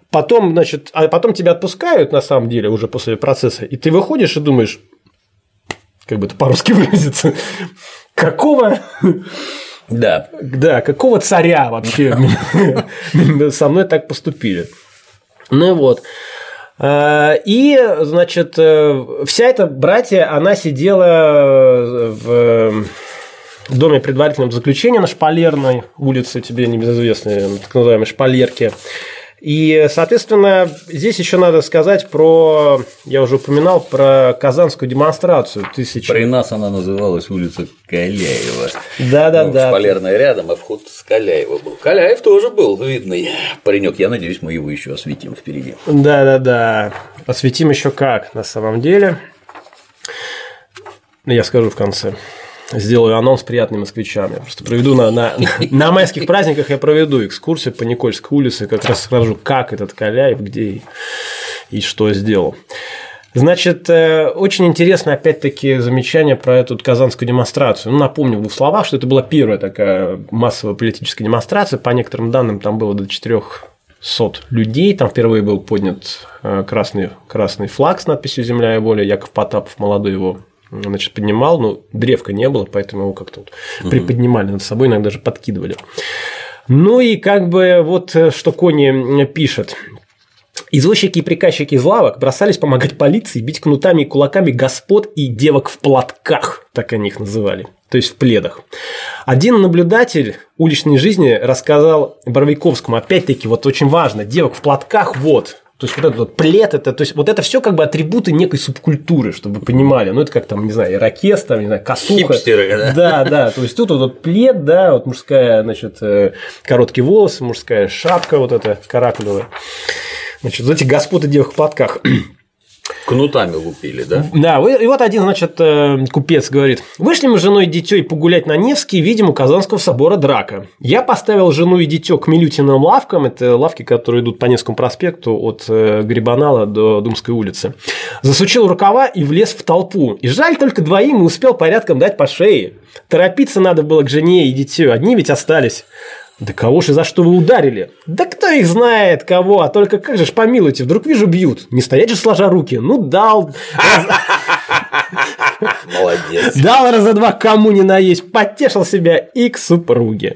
потом, значит, а потом тебя отпускают, на самом деле, уже после процесса, и ты выходишь и думаешь, как бы это по-русски выразиться, какого... Да. Да, какого царя вообще со мной так поступили. Ну вот. И, значит, вся эта братья, она сидела в доме предварительного заключения на Шпалерной улице, тебе небезызвестной, так называемой Шпалерке. И, соответственно, здесь еще надо сказать про, я уже упоминал, про казанскую демонстрацию. Тысячи... При нас она называлась улица Каляева. Да-да-да. Ну, Шпалерная рядом, а вход с Каляева был. Каляев тоже был видный паренек. Я надеюсь, мы его еще осветим впереди. Да-да-да. Осветим еще как, на самом деле. Я скажу в конце. Сделаю анонс приятным москвичам. Я просто проведу на, на, на майских праздниках, я проведу экскурсию по Никольской улице, как раз скажу, как этот Каляев, где и, и что сделал. Значит, очень интересно, опять-таки, замечание про эту казанскую демонстрацию. Ну, напомню в двух словах, что это была первая такая массовая политическая демонстрация. По некоторым данным, там было до четырёхсот людей. Там впервые был поднят красный, красный флаг с надписью «Земля и воля». Яков Потапов, молодой, его, значит, поднимал, но древка не было, поэтому его как-то вот угу. приподнимали над собой, иногда даже подкидывали. Ну и как бы вот что Кони пишет. Извозчики и приказчики из лавок бросались помогать полиции, бить кнутами и кулаками господ и девок в платках, так они их называли, то есть в пледах. Один наблюдатель уличной жизни рассказал Боровиковскому, опять-таки, вот очень важно, девок в платках, вот. То есть, вот этот вот плед, это, то есть, вот это все как бы атрибуты некой субкультуры, чтобы вы понимали. Ну, это как там, не знаю, ирокез, там, не знаю, косуха. Хипстеры, да? Да, да. То есть, тут вот, вот плед, да, вот мужская, значит, короткие волосы, мужская шапка вот эта каракулевая. Значит, вот эти господа в девах в платках. Кнутами лупили, да? Да, и вот один, значит, купец говорит: вышли мы с женой и дитей погулять на Невский, видим у Казанского собора драка. Я поставил жену и дитё к Милютиным лавкам, это лавки, которые идут по Невскому проспекту от Грибанала до Думской улицы. Засучил рукава и влез в толпу. И жаль, только двоим и успел порядком дать по шее. Торопиться надо было к жене и дитё, одни ведь остались. Да кого ж и за что вы ударили? Да кто их знает, кого, а только как же ж помилуйте, вдруг вижу бьют. Не стоять же сложа руки. Ну, дал. Молодец. Дал раза два кому ни наесть, потешил себя и к супруге.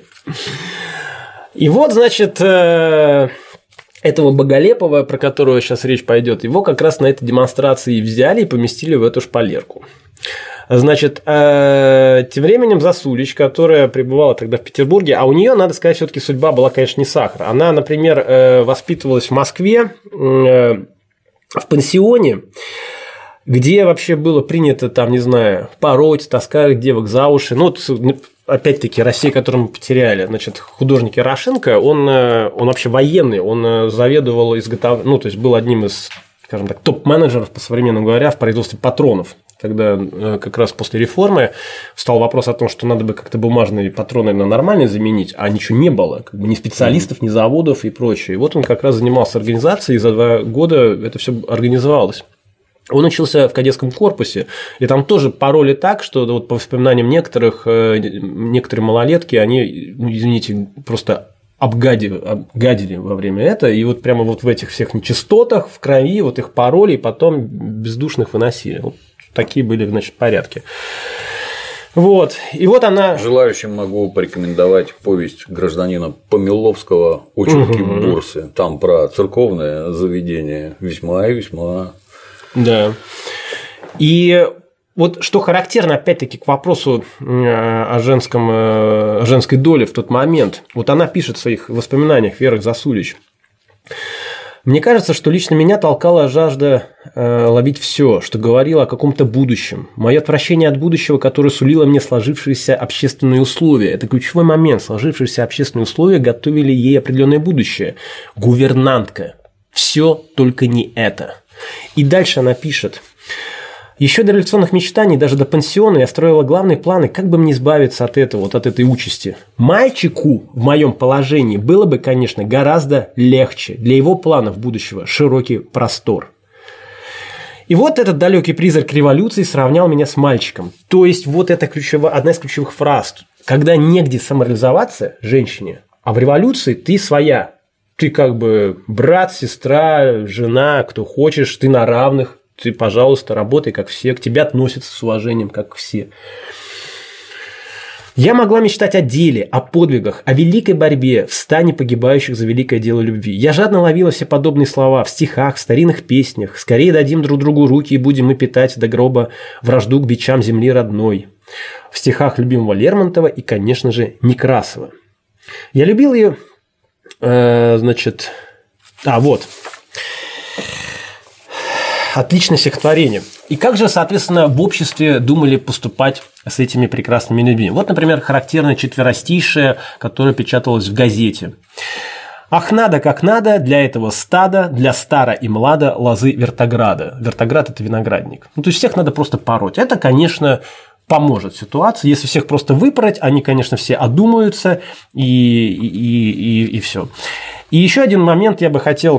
И вот, значит, этого Боголепова, про которого сейчас речь пойдет, его как раз на этой демонстрации взяли и поместили в эту шпалерку. Значит, тем временем Засулич, которая пребывала тогда в Петербурге, а у нее, надо сказать, все-таки судьба была, конечно, не сахар. Она, например, воспитывалась в Москве в пансионе, где вообще было принято, там, не знаю, пороть, таскать девок за уши. Ну, вот, опять-таки, Россия, которую мы потеряли. Значит, художник Ярошенко, он, он вообще военный, он заведовал изготовлением, ну, то есть был одним из, скажем так, топ-менеджеров, по-современному говоря, в производстве патронов. Когда как раз после реформы встал вопрос о том, что надо бы как-то бумажные патроны на нормальные заменить, а ничего не было, как бы ни специалистов, ни заводов и прочее. И вот он как раз занимался организацией, и за два года это все организовалось. Он учился в кадетском корпусе, и там тоже пароли так, что вот по воспоминаниям некоторых, некоторые малолетки, они, ну, извините, просто обгадили, обгадили во время этого, и вот прямо вот в этих всех нечистотах, в крови, вот их пароли, и потом бездушных выносили. Вот такие были, значит, порядки. Вот. И вот она. Желающим могу порекомендовать повесть гражданина Помиловского «Очерки угу. бурсы». Там про церковное заведение весьма и весьма. Да. И вот что характерно, опять-таки, к вопросу о, женском, о женской доле в тот момент. Вот она пишет в своих воспоминаниях, Вера Засулич. Мне кажется, что лично меня толкала жажда э, ловить все, что говорило о каком-то будущем. Мое отвращение от будущего, которое сулило мне сложившиеся общественные условия. Это ключевой момент. Сложившиеся общественные условия готовили ей определенное будущее. Гувернантка. Все, только не это. И дальше она пишет. Еще до революционных мечтаний, даже до пансиона, я строила главные планы, как бы мне избавиться от этого, вот от этой участи. Мальчику в моем положении было бы, конечно, гораздо легче. Для его планов будущего широкий простор. И вот этот далекий призрак революции сравнял меня с мальчиком. То есть, вот это ключевая, одна из ключевых фраз. Когда негде самореализоваться женщине, а в революции ты своя. ты как бы брат, сестра, жена, кто хочешь, ты на равных, ты, пожалуйста, работай как все, к тебе относятся с уважением, как все. Я могла мечтать о деле, о подвигах, о великой борьбе, в стане погибающих за великое дело любви. Я жадно ловила все подобные слова в стихах, в старинных песнях. Скорее дадим друг другу руки, и будем мы питать до гроба вражду к бичам земли родной. В стихах любимого Лермонтова и, конечно же, Некрасова. Я любил ее, э, значит... А, вот... Отличное стихотворение. И как же, соответственно, в обществе думали поступать с этими прекрасными людьми? Вот, например, характерное четверостишее, которое печаталось в газете. «Ах, надо, как надо, для этого стада, для стара и млада лозы вертограда». Вертоград – это виноградник. Ну, то есть, всех надо просто пороть. Это, конечно, поможет ситуации. Если всех просто выпороть, они, конечно, все одумаются, и, и, и, и все. И еще один момент я бы хотел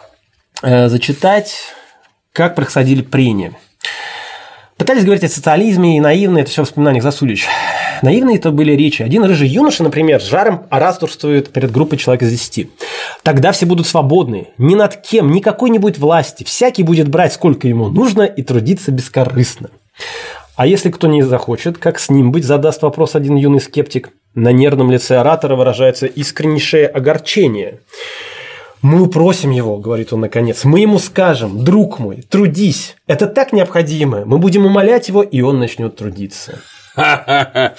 э, зачитать. Как происходили прения. Пытались говорить о социализме, и наивно это все в воспоминаниях Засулич. Наивные это были речи. Один рыжий юноша, например, с жаром ораторствует перед группой человек из десяти. Тогда все будут свободны. Ни над кем, ни какой-нибудь власти. Всякий будет брать, сколько ему нужно, и трудиться бескорыстно. А если кто не захочет, как с ним быть, задаст вопрос один юный скептик. На нервном лице оратора выражается искреннейшее огорчение. «Мы упросим его, — говорит он наконец, — мы ему скажем, друг мой, трудись, это так необходимо, мы будем умолять его, и он начнет трудиться». Я,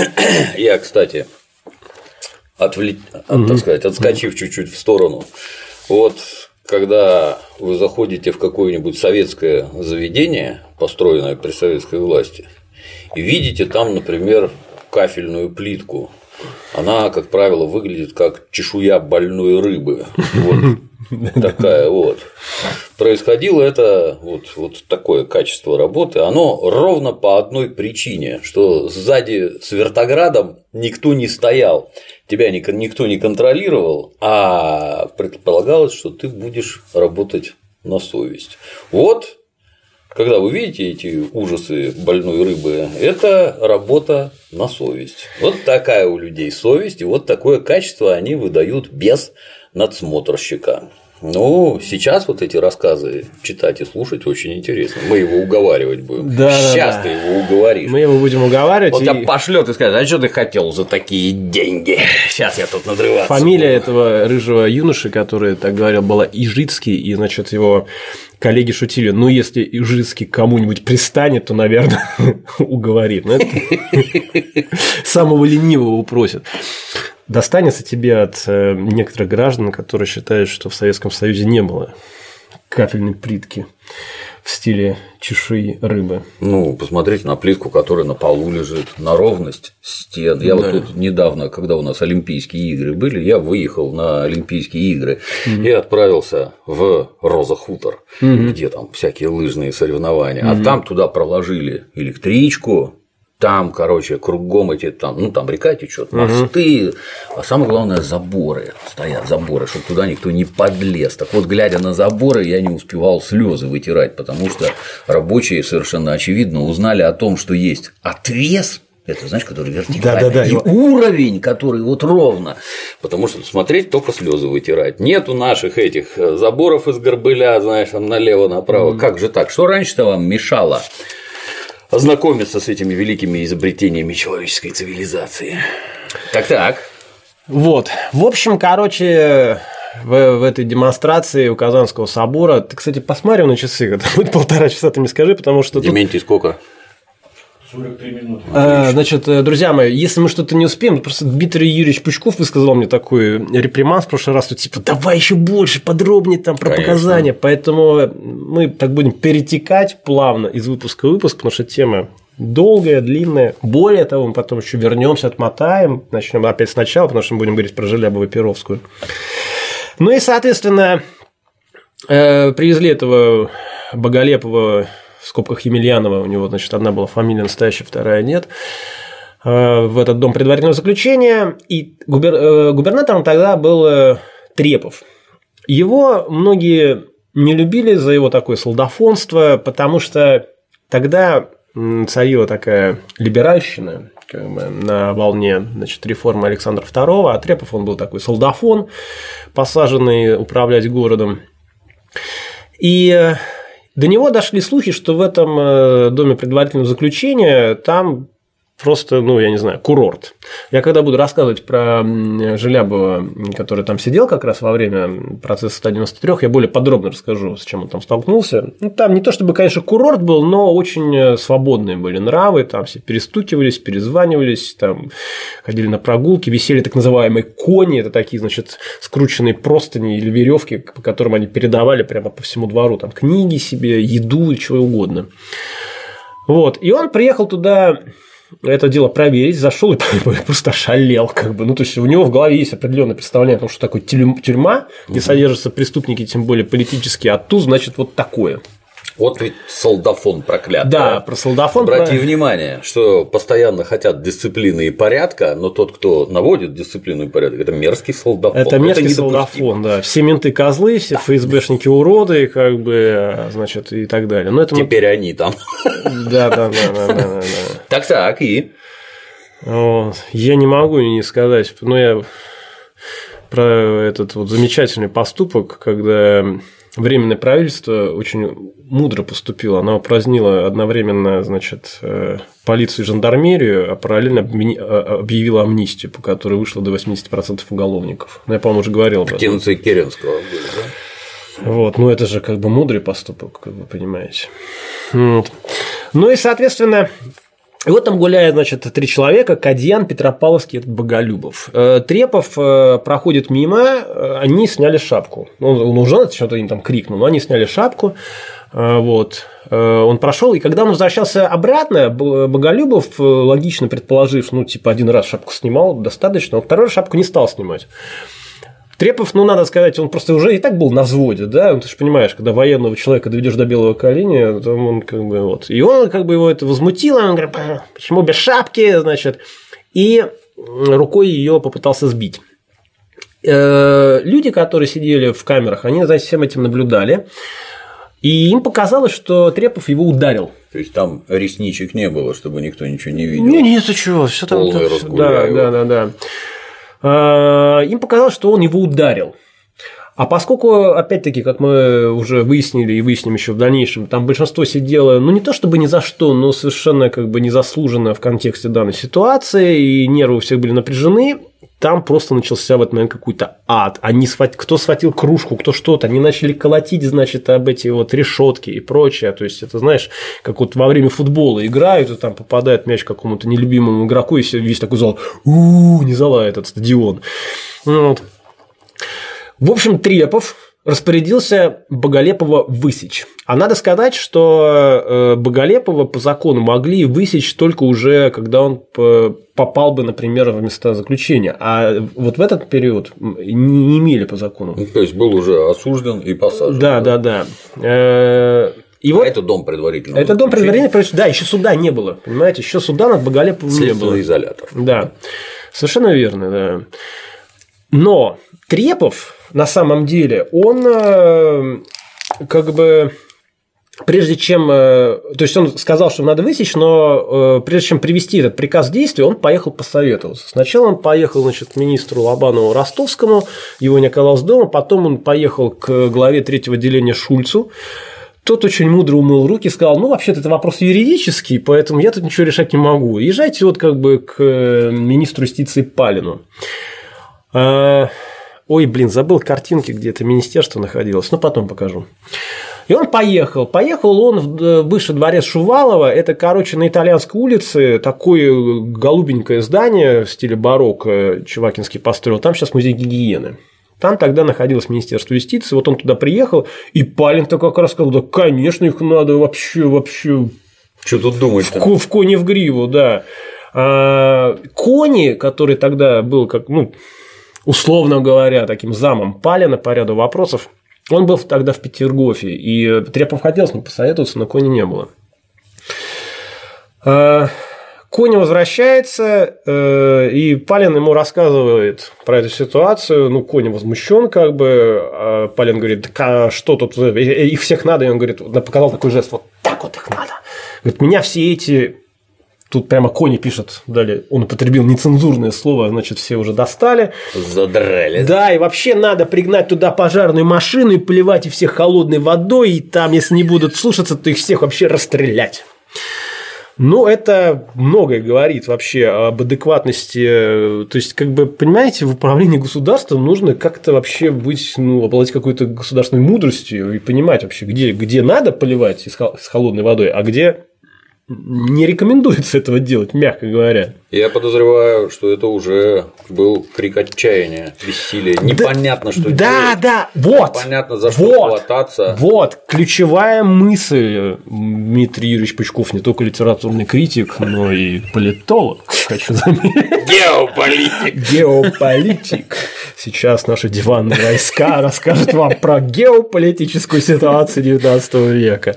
кстати, отвлек... mm-hmm. так сказать, отскочив mm-hmm. чуть-чуть в сторону, вот когда вы заходите в какое-нибудь советское заведение, построенное при советской власти, и видите там, например, кафельную плитку. Она, как правило, выглядит как чешуя больной рыбы. Вот такая вот. Происходило это вот, вот такое качество работы. Оно ровно по одной причине, что сзади с вертоградом никто не стоял, тебя никто не контролировал, а предполагалось, что ты будешь работать на совесть. Вот. Когда вы видите эти ужасы больной рыбы, это работа на совесть. Вот такая у людей совесть, и вот такое качество они выдают без надсмотрщика. Ну, сейчас вот эти рассказы читать и слушать очень интересно. Мы его уговаривать будем. Да, сейчас да, ты да. его уговоришь. Мы его будем уговаривать. Он и... тебя пошлет и скажет: а что ты хотел за такие деньги? Сейчас я тут надрываться. Фамилия буду. этого рыжего юноши, который так говорил, была Ижицкий, и, значит, его коллеги шутили: ну, если Ижицкий кому-нибудь пристанет, то, наверное, уговорит. Самого ленивого упросит. Достанется тебе от некоторых граждан, которые считают, что в Советском Союзе не было кафельной плитки в стиле чешуи рыбы. Ну, посмотрите на плитку, которая на полу лежит, на ровность стен. Я да. вот тут недавно, когда у нас Олимпийские игры были, я выехал на Олимпийские игры mm-hmm. и отправился в Роза-Хутор, mm-hmm. где там всякие лыжные соревнования, mm-hmm. а там туда проложили электричку. Там, короче, кругом эти там, ну там река течет, мосты, а самое главное заборы стоят, заборы, чтобы туда никто не подлез. Так вот, глядя на заборы, я не успевал слезы вытирать, потому что рабочие совершенно очевидно узнали о том, что есть отвес. Это, знаешь, который вертикальный, да, да, да, и его... уровень, который вот ровно. Потому что смотреть, только слезы вытирать. Нету наших этих заборов из горбыля, знаешь, там налево-направо. Mm. Как же так? Что раньше-то вам мешало ознакомиться с этими великими изобретениями человеческой цивилизации? Так-так. Вот. В общем, короче, в, в этой демонстрации у Казанского собора. Ты, кстати, посмотрел на часы, когда будет полтора часа, ты мне скажи, потому что. Дементий, тут... сколько? сорок три минуты. А, значит, друзья мои, если мы что-то не успеем, просто Дмитрий Юрьевич Пучков высказал мне такой реприманд в прошлый раз, что типа давай еще больше, подробнее там про Конечно. Показания. Поэтому мы так будем перетекать плавно из выпуска в выпуск, потому что тема долгая, длинная. Более того, мы потом еще вернемся, отмотаем, начнем опять сначала, потому что мы будем говорить про Желябова-Перовскую. Ну и, соответственно, привезли этого Боголепова. В скобках Емельянова, у него, значит, одна была фамилия настоящая, вторая нет, в этот дом предварительного заключения, и губер... губернатором тогда был Трепов. Его многие не любили за его такое солдафонство, потому что тогда царила такая либеральщина, как бы, на волне, значит, реформы Александра второго, а Трепов, он был такой солдафон, посаженный управлять городом. И до него дошли слухи, что в этом доме предварительного заключения там просто, ну, я не знаю, курорт. Я когда буду рассказывать про Желябова, который там сидел как раз во время процесса ста девяноста трёх, я более подробно расскажу, с чем он там столкнулся. Ну, там не то чтобы, конечно, курорт был, но очень свободные были нравы, там все перестукивались, перезванивались, там ходили на прогулки, висели так называемые кони, это такие, значит, скрученные простыни или веревки, по которым они передавали прямо по всему двору там книги себе, еду и чего угодно. Вот. И он приехал туда это дело проверить, зашел и просто ошалел, как бы. Ну, то есть у него в голове есть определенное представление о том, что такое тюрьма, где содержатся преступники, тем более политические, а тут, значит, вот такое. Вот ведь солдафон проклятый. Да, про солдафон. Обрати про... внимание, что постоянно хотят дисциплины и порядка, но тот, кто наводит дисциплину и порядок, это мерзкий солдафон. Это мерзкий это солдафон, да. Все менты козлы, все да. ФСБшники уроды, как бы, значит, и так далее. Но это Теперь мы... они там. Да, да, да, да, да. Так, так, и. Я не могу не сказать, но я про этот вот замечательный поступок, когда Временное правительство очень мудро поступило. Оно упразднило одновременно, значит, полицию и жандармерию, а параллельно объявило амнистию, по которой вышло до восемьдесят процентов уголовников. Ну, я, по-моему, уже говорил об этом. Птенцы Керенского были, да? Вот, ну это же как бы мудрый поступок, как вы понимаете. Вот. Ну и, соответственно, и вот там гуляет, значит, три человека: Кадьян, Петропавловский, Боголюбов. Трепов проходит мимо, они сняли шапку. Он уже что-то им там крикнул, но они сняли шапку. Вот. Он прошел, и когда он возвращался обратно, Боголюбов, логично предположив, ну, типа, один раз шапку снимал, достаточно, он второй раз шапку не стал снимать. Трепов, ну, надо сказать, он просто уже и так был на взводе, да, ну, ты же понимаешь, когда военного человека доведешь до белого коленя, то он как бы вот, и он как бы его это возмутило, он говорит, почему без шапки, значит, и рукой ее попытался сбить. Люди, которые сидели в камерах, они за всем этим наблюдали, и им показалось, что Трепов его ударил. То есть там ресничек не было, чтобы никто ничего не видел. Не, нет, ты чего, все там. Полное разгуляю. Да, да, да, да. Им показалось, что он его ударил. А поскольку, опять-таки, как мы уже выяснили и выясним еще в дальнейшем, там большинство сидело, ну, не то чтобы ни за что, но совершенно как бы незаслуженно в контексте данной ситуации, и нервы у всех были напряжены, там просто начался в этот момент какой-то ад. Они схват... Кто схватил кружку, кто что-то, они начали колотить, значит, об эти вот решетки и прочее. То есть, это, знаешь, как вот во время футбола играют, и там попадает мяч какому-то нелюбимому игроку, и весь такой зал, у-у-у, не зала этот стадион. Вот. В общем, Трепов распорядился Боголепова высечь. А надо сказать, что Боголепова по закону могли высечь только уже, когда он попал бы, например, в места заключения. А вот в этот период не имели по закону. Ну, то есть был уже осужден и посажен. Да, да, да. И а вот это дом предварительного Это дом предварительного, да, еще суда не было. Понимаете, еще суда над Боголеповым не было. Следственный изолятор. Да, совершенно верно, да. Но Трепов на самом деле, он как бы прежде чем, то есть он сказал, что надо высечь, но прежде чем привести этот приказ в действие, он поехал посоветоваться. Сначала он поехал, значит, к министру Лобанову Ростовскому, его не оказалось дома, потом он поехал к главе третьего отделения Шульцу. Тот очень мудро умыл руки и сказал, ну, вообще-то это вопрос юридический, поэтому я тут ничего решать не могу. Езжайте вот как бы к министру юстиции Палину. Ой, блин, забыл картинки, где это министерство находилось, но потом покажу. И он поехал. Поехал он в бывший дворец Шувалова. Это, короче, на Итальянской улице такое голубенькое здание в стиле барокко Чевакинский построил. Там сейчас музей гигиены. Там тогда находилось Министерство юстиции. Вот он туда приехал, и Палин-то как раз сказал, да, конечно, их надо вообще, вообще… Что тут думать? В, в кони в гриву, да. А, Кони, который тогда был как, ну, условно говоря, таким замом Палина по ряду вопросов, он был тогда в Петергофе, и Трепов хотел с ним посоветоваться, но Кони не было. Кони возвращается, и Палин ему рассказывает про эту ситуацию. Ну, Кони возмущен, как бы. Палин говорит, так а что тут, их всех надо, и он говорит, показал такой жест, вот так вот их надо. Говорит, меня все эти Тут прямо Кони пишет, далее он употребил нецензурное слово, значит, все уже достали. Задрали. Да, и вообще надо пригнать туда пожарную машину и поливать их всех холодной водой, и там, если не будут слушаться, то их всех вообще расстрелять. Ну, это многое говорит вообще об адекватности. То есть, как бы, понимаете, в управлении государством нужно как-то вообще быть, ну, обладать какой-то государственной мудростью и понимать вообще, где, где надо поливать с холодной водой, а где не рекомендуется этого делать, мягко говоря. Я подозреваю, что это уже был крик отчаяния, бессилия. Непонятно, что да, делать. Да, да, вот. Непонятно, за что вот, хвататься. Вот, ключевая мысль. Дмитрий Юрьевич Пучков не только литературный критик, но и политолог, хочу заметить. Геополитик. Геополитик. Сейчас наши диванные войска расскажут вам про геополитическую ситуацию девятнадцатого века.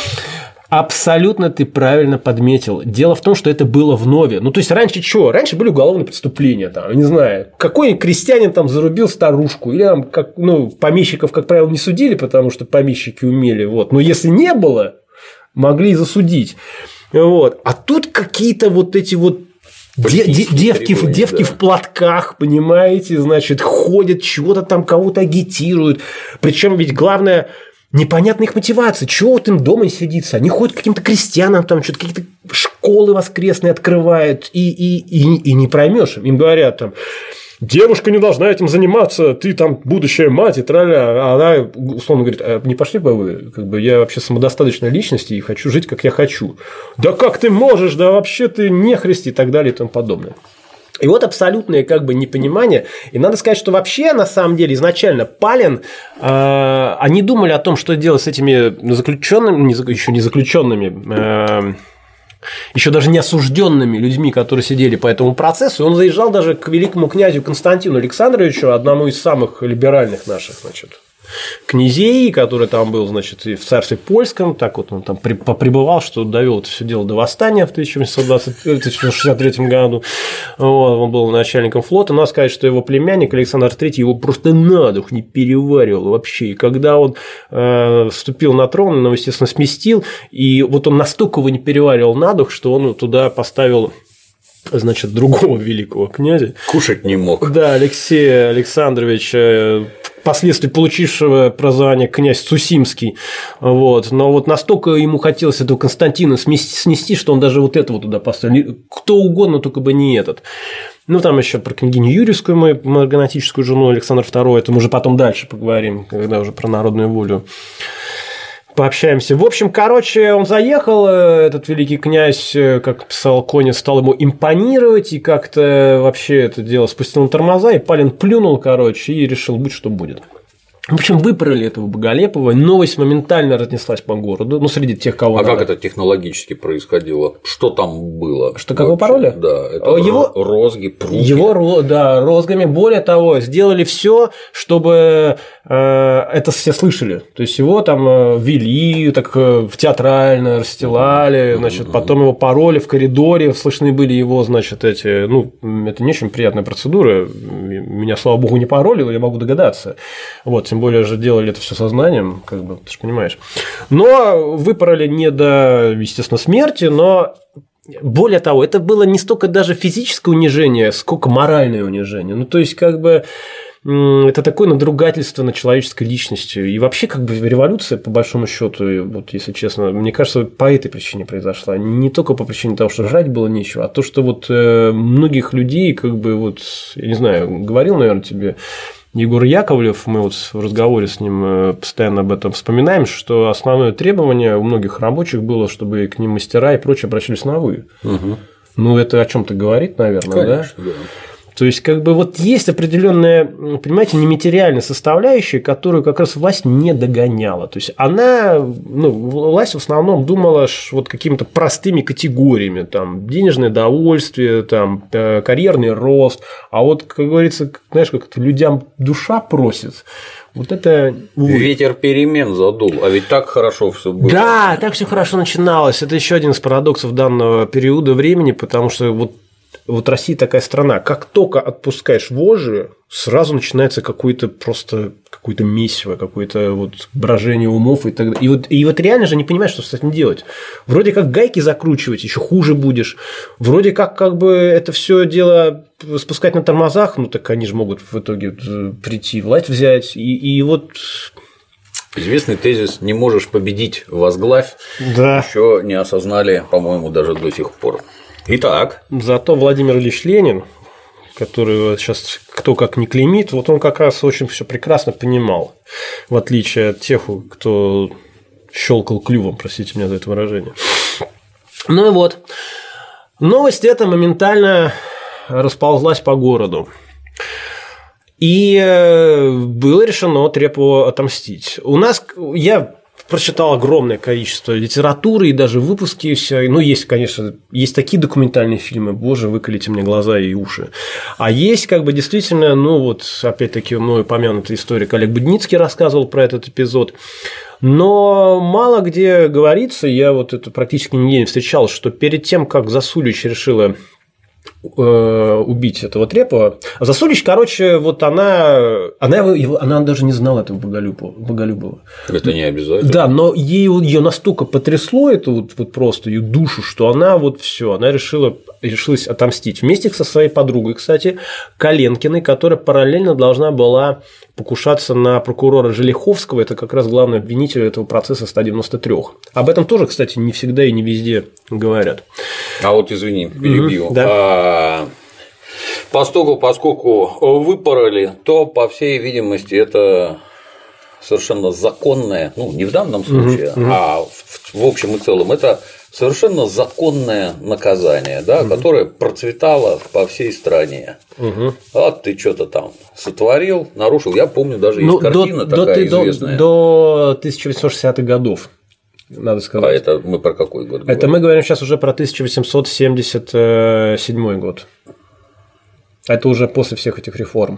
Абсолютно ты правильно подметил. Дело в том, что это было вновь. Ну, то есть, раньше что? Раньше были уголовные преступления, там, не знаю, какой крестьянин там зарубил старушку, или там, как, ну, помещиков, как правило, не судили, потому что помещики умели, вот. Но если не было, могли и засудить. Вот. А тут какие-то вот эти вот Де- де- девки в, девки да. в платках, понимаете, значит, ходят, чего-то там кого-то агитируют. Причем ведь главное, непонятна их мотивация. Чего вот им дома сидится? Они ходят к каким-то крестьянам, там что-то какие-то школы воскресные открывают, и, и, и, и не проймешь. Им говорят там: девушка не должна этим заниматься, ты там будущая мать и тра-ля. А она условно говорит: а не пошли бы вы, как бы я вообще самодостаточная личность и хочу жить, как я хочу. Да как ты можешь, да вообще ты нехрист и так далее и тому подобное. И вот абсолютное как бы непонимание. И надо сказать, что вообще на самом деле изначально Палин, э, они думали о том, что делать с этими заключенными, не, еще не заключенными, э, еще даже не осужденными людьми, которые сидели по этому процессу. И он заезжал даже к великому князю Константину Александровичу, одному из самых либеральных наших, значит, князей, который там был, значит, и в царстве польском, так вот он там попребывал, что довел это все дело до восстания в тысяча восемьсот шестьдесят третьем году. Вот, он был начальником флота. Надо сказать, что его племянник Александр Третий его просто на дух не переваривал вообще. И когда он э, вступил на трон, он его, естественно, сместил. И вот он настолько его не переваривал на дух, что он туда поставил, значит, другого великого князя. Кушать не мог. Да, Алексея Александровича, впоследствии получившего прозвание князь Цусимский. Вот. Но вот настолько ему хотелось этого Константина снести, что он даже вот этого туда поставил. Кто угодно, только бы не этот. Ну, там еще про княгиню Юрьевскую, мою марганатическую жену, Александр Второй. Это мы уже потом дальше поговорим, когда уже про народную волю пообщаемся. В общем, короче, он заехал, этот великий князь, как писал Кони, стал ему импонировать, и как-то вообще это дело спустил на тормоза, и Палин плюнул, короче, и решил, будь что будет. В общем, выпороли этого Боголепова, новость моментально разнеслась по городу, ну, среди тех, кого А надо. как это технологически происходило? Что там было? Что, как его пороли? Да, это его... розги, пруги. Его, да, розгами. Более того, сделали все, чтобы э, это все слышали. То есть, его там вели, так в театрально расстилали, значит, mm-hmm. потом его пороли в коридоре, слышны были его, значит, эти, ну, это не очень приятная процедура, меня, слава богу, не поролило, я могу догадаться. Вот, тем более же делали это все сознанием, как бы, ты же понимаешь. Но выпороли не до, естественно, смерти, но более того, это было не столько даже физическое унижение, сколько моральное унижение. Ну, то есть, как бы, это такое надругательство над человеческой личностью. И вообще, как бы, революция, по большому счету, вот, если честно, мне кажется, по этой причине произошла. Не только по причине того, что жрать было нечего, а то, что вот многих людей, как бы, вот, я не знаю, говорил, наверное, тебе Егор Яковлев, мы вот в разговоре с ним постоянно об этом вспоминаем, что основное требование у многих рабочих было, чтобы к ним мастера и прочее обращались на «вы». Угу. Ну, это о чем-то говорит, наверное, конечно, да? да. То есть, как бы, вот есть определенная, понимаете, нематериальная составляющая, которую как раз власть не догоняла. То есть, она, ну, власть в основном думала вот какими-то простыми категориями, там, денежное довольствие, там, карьерный рост, а вот, как говорится, знаешь, как людям душа просит. Вот это ветер перемен задул, а ведь так хорошо все было. Да, так все хорошо начиналось. Это еще один из парадоксов данного периода времени, потому что вот вот Россия такая страна, как только отпускаешь вожжи, сразу начинается какое-то просто какое-то месиво, какое-то вот брожение умов и так далее. И вот, и вот реально же не понимаешь, что с этим делать. Вроде как гайки закручивать, еще хуже будешь. Вроде как как бы это все дело спускать на тормозах, ну так они же могут в итоге прийти, власть взять. И, и вот. Известный тезис «не можешь победить, возглавь» Да. еще не осознали, по-моему, даже до сих пор. Итак. Зато Владимир Ильич Ленин, который сейчас кто как не клеймит, вот он как раз очень все прекрасно понимал, в отличие от тех, кто щелкал клювом, простите меня за это выражение. Ну и вот. Новость эта моментально расползлась по городу. И было решено Трепову отомстить. У нас, я прочитал огромное количество литературы и даже выпуски, и все. Ну, есть, конечно, есть такие документальные фильмы, боже, выколите мне глаза и уши. А есть, как бы, действительно, ну, вот, опять-таки, мной упомянутый историк Олег Будницкий рассказывал про этот эпизод. Но мало где говорится, я вот это практически нигде не встречал, что перед тем, как Засулич решила убить этого Трепова. А Засулич, короче, вот она, она, его, она даже не знала этого Боголюбова. Боголюбова. Это не обязательно. Да, но ей, ее настолько потрясло это вот, вот просто ее душу, что она вот все, она решила, решилась отомстить вместе со своей подругой, кстати, Коленкиной, которая параллельно должна была покушаться на прокурора Желиховского, это как раз главный обвинитель этого процесса сто девяносто три. Об этом тоже, кстати, не всегда и не везде говорят. А вот извини, перебью. Mm-hmm, да. а, поскольку, поскольку выпороли, то, по всей видимости, это совершенно законное, ну, не в данном случае, mm-hmm. а в, в общем и целом, это совершенно законное наказание, да, угу. которое процветало по всей стране. Угу. А ты что-то там сотворил, нарушил. Я помню, даже ну, есть картина до, такая до, известная. До тысяча восемьсот шестидесятых годов, надо сказать. А это мы про какой год говорим? Это мы говорим сейчас уже про тысяча восемьсот семьдесят седьмой год. Это уже после всех этих реформ.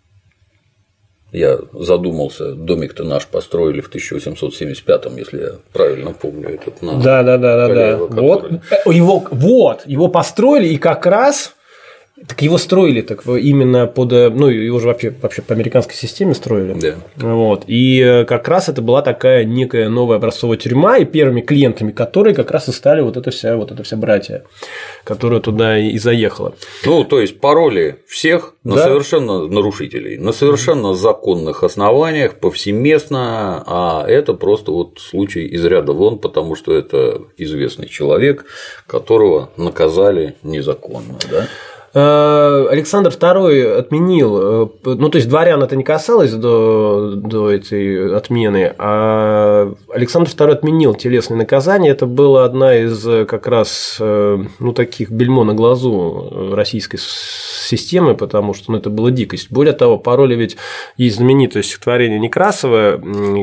Я задумался, домик-то наш построили в тысяча восемьсот семьдесят пятом, если я правильно помню этот. На да, да, да, да, да. Вот, его, вот, его построили, и как раз так его строили так именно под, ну, его же вообще, вообще по американской системе строили. Да. Вот. И как раз это была такая некая новая образцовая тюрьма, и первыми клиентами которой как раз и стали вот эта вся, вот эта вся братья, которая туда и заехала. Ну, то есть пароли всех на да. совершенно нарушителей, на совершенно законных основаниях, повсеместно, а это просто вот случай из ряда вон, потому что это известный человек, которого наказали незаконно, да? Александр второй отменил, ну, то есть дворян это не касалось до, до этой отмены, а Александр второй отменил телесные наказания. Это была одна из как раз, ну, таких бельмо на глазу российской системы, потому что, ну, это была дикость. Более того, пароли ведь есть знаменитое стихотворение Некрасова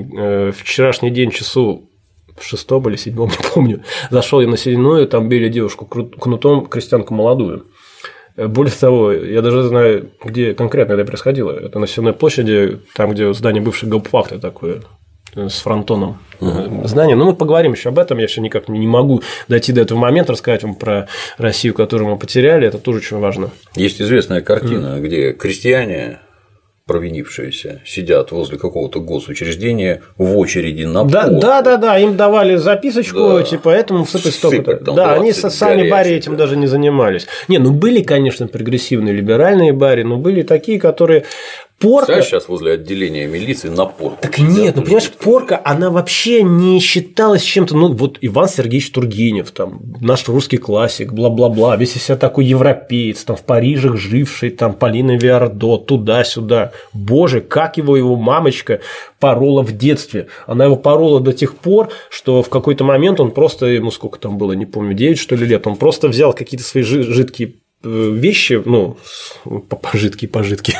«В вчерашний день часу в шестом или седьмом, не помню, зашел я на седьмую, там били девушку кнутом, крестьянку молодую». Более того, я даже знаю, где конкретно это происходило. Это на Сенной площади, там, где здание бывшей гауптвахты такое, с фронтоном uh-huh. здание. Но мы поговорим еще об этом. Я все никак не могу дойти до этого момента, рассказать вам про Россию, которую мы потеряли. Это тоже очень важно. Есть известная картина, uh-huh. где крестьяне, провинившиеся, сидят возле какого-то госучреждения в очереди на да, да, да, да, им давали записочку, да. типа этому всыпать столько-то. Да, они сами бари этим да. даже не занимались. Не, ну были, конечно, прогрессивные либеральные бари, но были такие, которые. Порка. Знаешь, сейчас возле отделения милиции на порку. Так нет, ну понимаешь, порка, она вообще не считалась чем-то. Ну, вот Иван Сергеевич Тургенев, там, наш русский классик, бла-бла-бла, весь из себя такой европеец, там, в Париже живший, там, Полина Виардо, туда-сюда. Боже, как его его мамочка порола в детстве. Она его порола до тех пор, что в какой-то момент он просто, ему сколько там было, не помню, девять что ли лет, он просто взял какие-то свои жидкие вещи, ну, пожитки, пожитки.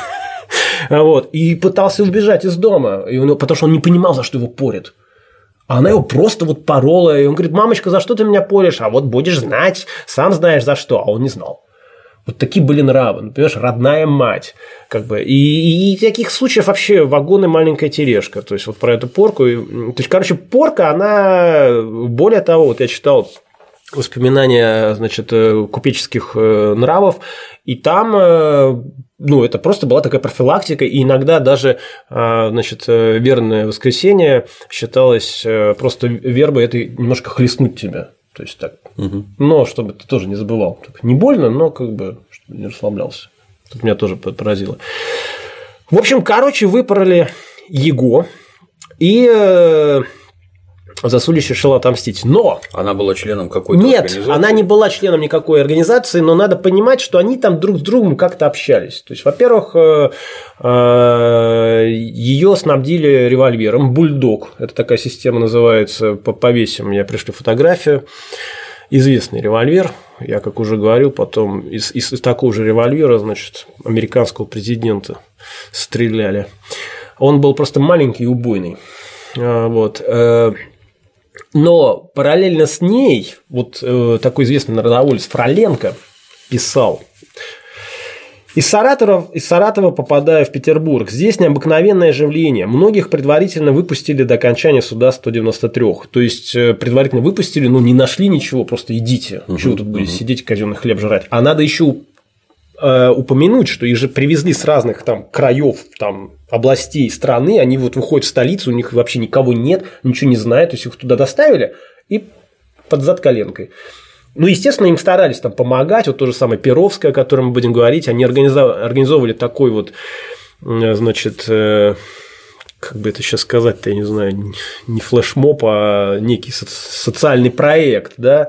Вот, и пытался убежать из дома, и он, потому что он не понимал, за что его порят. А она его просто вот порола, и он говорит: мамочка, за что ты меня порешь? А вот будешь знать, сам знаешь за что. А он не знал. Вот такие были нравы, ну, понимаешь, родная мать. Как бы. И, и таких случаев вообще вагон и маленькая тележка. То есть, вот про эту порку. То есть, короче, порка, она, более того, вот я читал воспоминания, значит, купеческих нравов, и там, ну, это просто была такая профилактика, и иногда даже, значит, верное воскресенье считалось просто вербой это немножко хлестнуть тебя, то есть так, угу. Но чтобы ты тоже не забывал, не больно, но как бы чтобы не расслаблялся, это меня тоже поразило. В общем, короче, выпороли его, и Засулич решил отомстить. Но она была членом какой-то Нет, организации? она не была членом никакой организации, но надо понимать, что они там друг с другом как-то общались. То есть, во-первых, ее снабдили револьвером «Бульдог». Это такая система называется, повесим, я пришлю фотографию. Известный револьвер. Я, как уже говорил, потом из, из, из такого же револьвера, значит, американского президента стреляли. Он был просто маленький и убойный. Вот. Но параллельно с ней вот такой известный народоволец Фроленко писал: из Саратова, из Саратова попадаю в Петербург. Здесь необыкновенное оживление. Многих предварительно выпустили до окончания суда сто девяносто три. То есть предварительно выпустили, но не нашли ничего, просто идите. Угу, чего вы тут будете угу. сидеть, казенный хлеб жрать. А надо еще упомянуть, что их же привезли с разных там краев, там, областей страны, они вот выходят в столицу, у них вообще никого нет, ничего не знают, то есть их туда доставили и под зад коленкой. Ну, естественно, им старались там помогать, вот то же самое Перовское, о котором мы будем говорить, они организовывали такой вот, значит, как бы это сейчас сказать-то, я не знаю, не флешмоб, а некий социальный проект, да.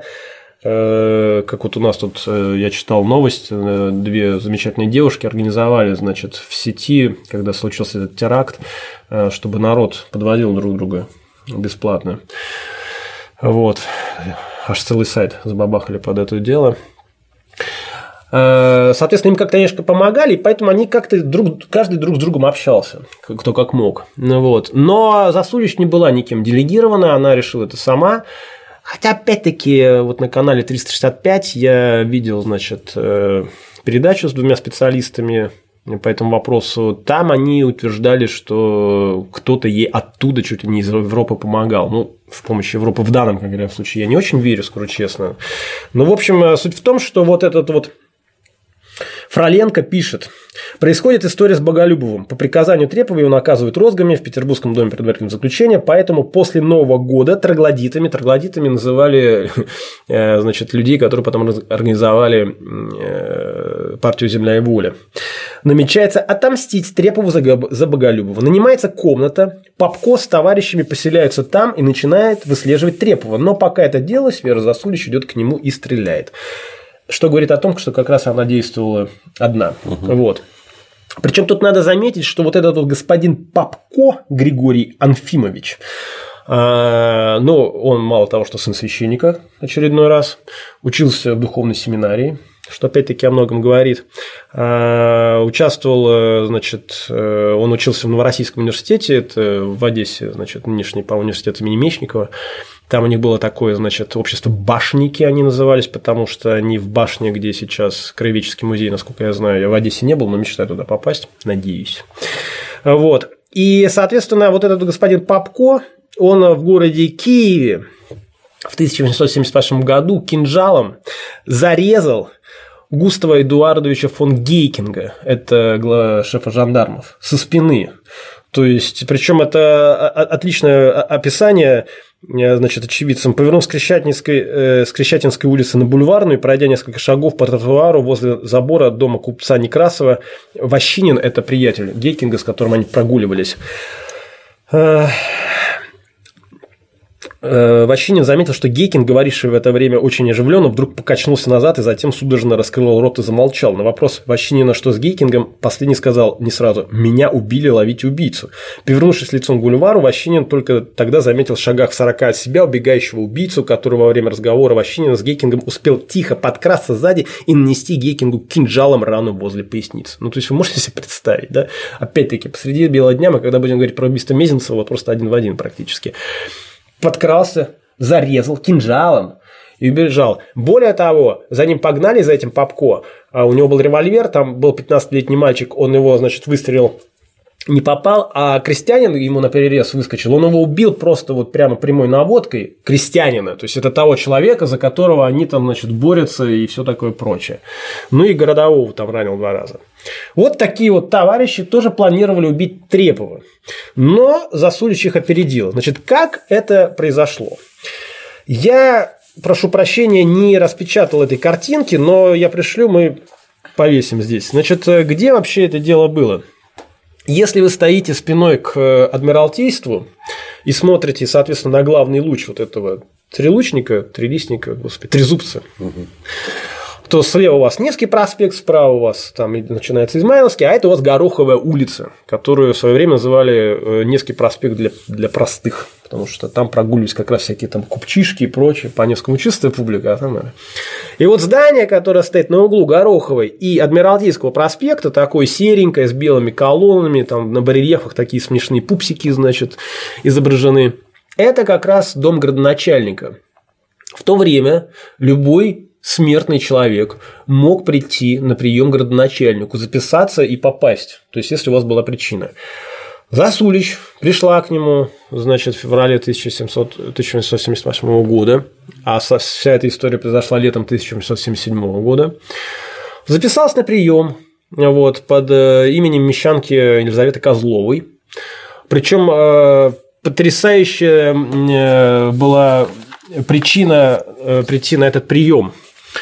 Как вот у нас тут, я читал новость, две замечательные девушки организовали, значит, в сети, когда случился этот теракт, чтобы народ подводил друг друга бесплатно. Вот. Аж целый сайт забабахали под это дело. Соответственно, им как-то, конечно, помогали, и поэтому они как-то друг, каждый друг с другом общался, кто как мог. Вот. Но Засулич не была никем делегирована, она решила это сама. Хотя, опять-таки, вот на канале триста шестьдесят пять я видел, значит, передачу с двумя специалистами по этому вопросу. Там они утверждали, что кто-то ей оттуда чуть ли не из Европы помогал. Ну, в помощи Европы в данном конкретном случае я не очень верю, скажу честно. Но, в общем, суть в том, что вот этот вот Фроленко пишет: происходит история с Боголюбовым. По приказанию Трепова его наказывают розгами в Петербургском доме предварительного заключения, поэтому после Нового года троглодитами, троглодитами называли, значит, людей, которые потом организовали партию «Земля и воля». Намечается отомстить Трепову за Боголюбова. Нанимается комната, Попко с товарищами поселяются там и начинает выслеживать Трепова. Но пока это делалось, Вера Засулич идет к нему и стреляет. Что говорит о том, что как раз она действовала одна. Угу. Вот. Причем тут надо заметить, что вот этот вот господин Попко Григорий Анфимович, э, ну, он мало того, что сын священника очередной раз, учился в духовной семинарии, что опять-таки о многом говорит. Э, участвовал, значит, э, он учился в Новороссийском университете, это в Одессе, значит, нынешний, по университет имени Мечникова. Там у них было такое, значит, общество башники они назывались, потому что они в башне, где сейчас Краеведческий музей, насколько я знаю, я в Одессе не был, но мечтаю туда попасть, надеюсь. Вот. И, соответственно, вот этот господин Попко, он в городе Киеве в тысяча восемьсот семьдесят восьмом году кинжалом зарезал Густава Эдуардовича фон Гейкинга, это глава шефа жандармов, со спины. То есть, причем это отличное описание, значит, очевидцам. Повернув с Крещатинской, э, с Крещатинской улицы на Бульварную, пройдя несколько шагов по тротуару возле забора дома купца Некрасова, Ващинин, это приятель Гейкинга, с которым они прогуливались, э, Ващинин заметил, что Гейкинг, говоривший в это время очень оживленно, вдруг покачнулся назад и затем судорожно раскрыл рот и замолчал. На вопрос Ващинина, что с Гейкингом, последний сказал не сразу: «Меня убили, ловите убийцу». Повернувшись лицом к бульвару, Ващинин только тогда заметил в шагах в сорока от себя убегающего убийцу, который во время разговора Ващинина с Гейкингом успел тихо подкрасться сзади и нанести Гейкингу кинжалом рану возле поясницы. Ну, то есть, вы можете себе представить, да? Опять-таки, посреди бела дня мы, когда будем говорить про убийство Мезенцева, вот просто один в один практически. Подкрался, зарезал кинжалом и убежал. Более того, за ним погнали, за этим Попко. У него был револьвер, там был пятнадцатилетний мальчик, он его, значит, выстрелил не попал, а крестьянин ему на перерез выскочил, он его убил просто вот прямо прямой наводкой крестьянина, то есть это того человека, за которого они там, значит, борются и все такое прочее. Ну и городового там ранил два раза. Вот такие вот товарищи тоже планировали убить Трепова, но Засулич их опередил. Значит, как это произошло? Я, прошу прощения, не распечатал этой картинки, но я пришлю, мы повесим здесь. Значит, где вообще это дело было? Если вы стоите спиной к Адмиралтейству и смотрите, соответственно, на главный луч вот этого трилучника, трилистника, господи, трезубца, угу. то слева у вас Невский проспект, справа у вас там начинается Измайловский, а это у вас Гороховая улица, которую в свое время называли Невский проспект для, для простых, потому что там прогуливались как раз всякие там купчишки и прочее, по Невскому чистая публика. А там... И вот здание, которое стоит на углу Гороховой и Адмиралтейского проспекта, такое серенькое, с белыми колоннами, там на барельефах такие смешные пупсики, значит, изображены, это как раз дом градоначальника. В то время любой смертный человек мог прийти на прием к градоначальнику, записаться и попасть, то есть если у вас была причина. Засулич пришла к нему, значит, в феврале тысяча семьсот семьдесят восьмого года, а вся эта история произошла летом тысяча семьсот семьдесят седьмого года, записался на прием вот, под именем мещанки Елизаветы Козловой, причем потрясающая была причина прийти на этот прием.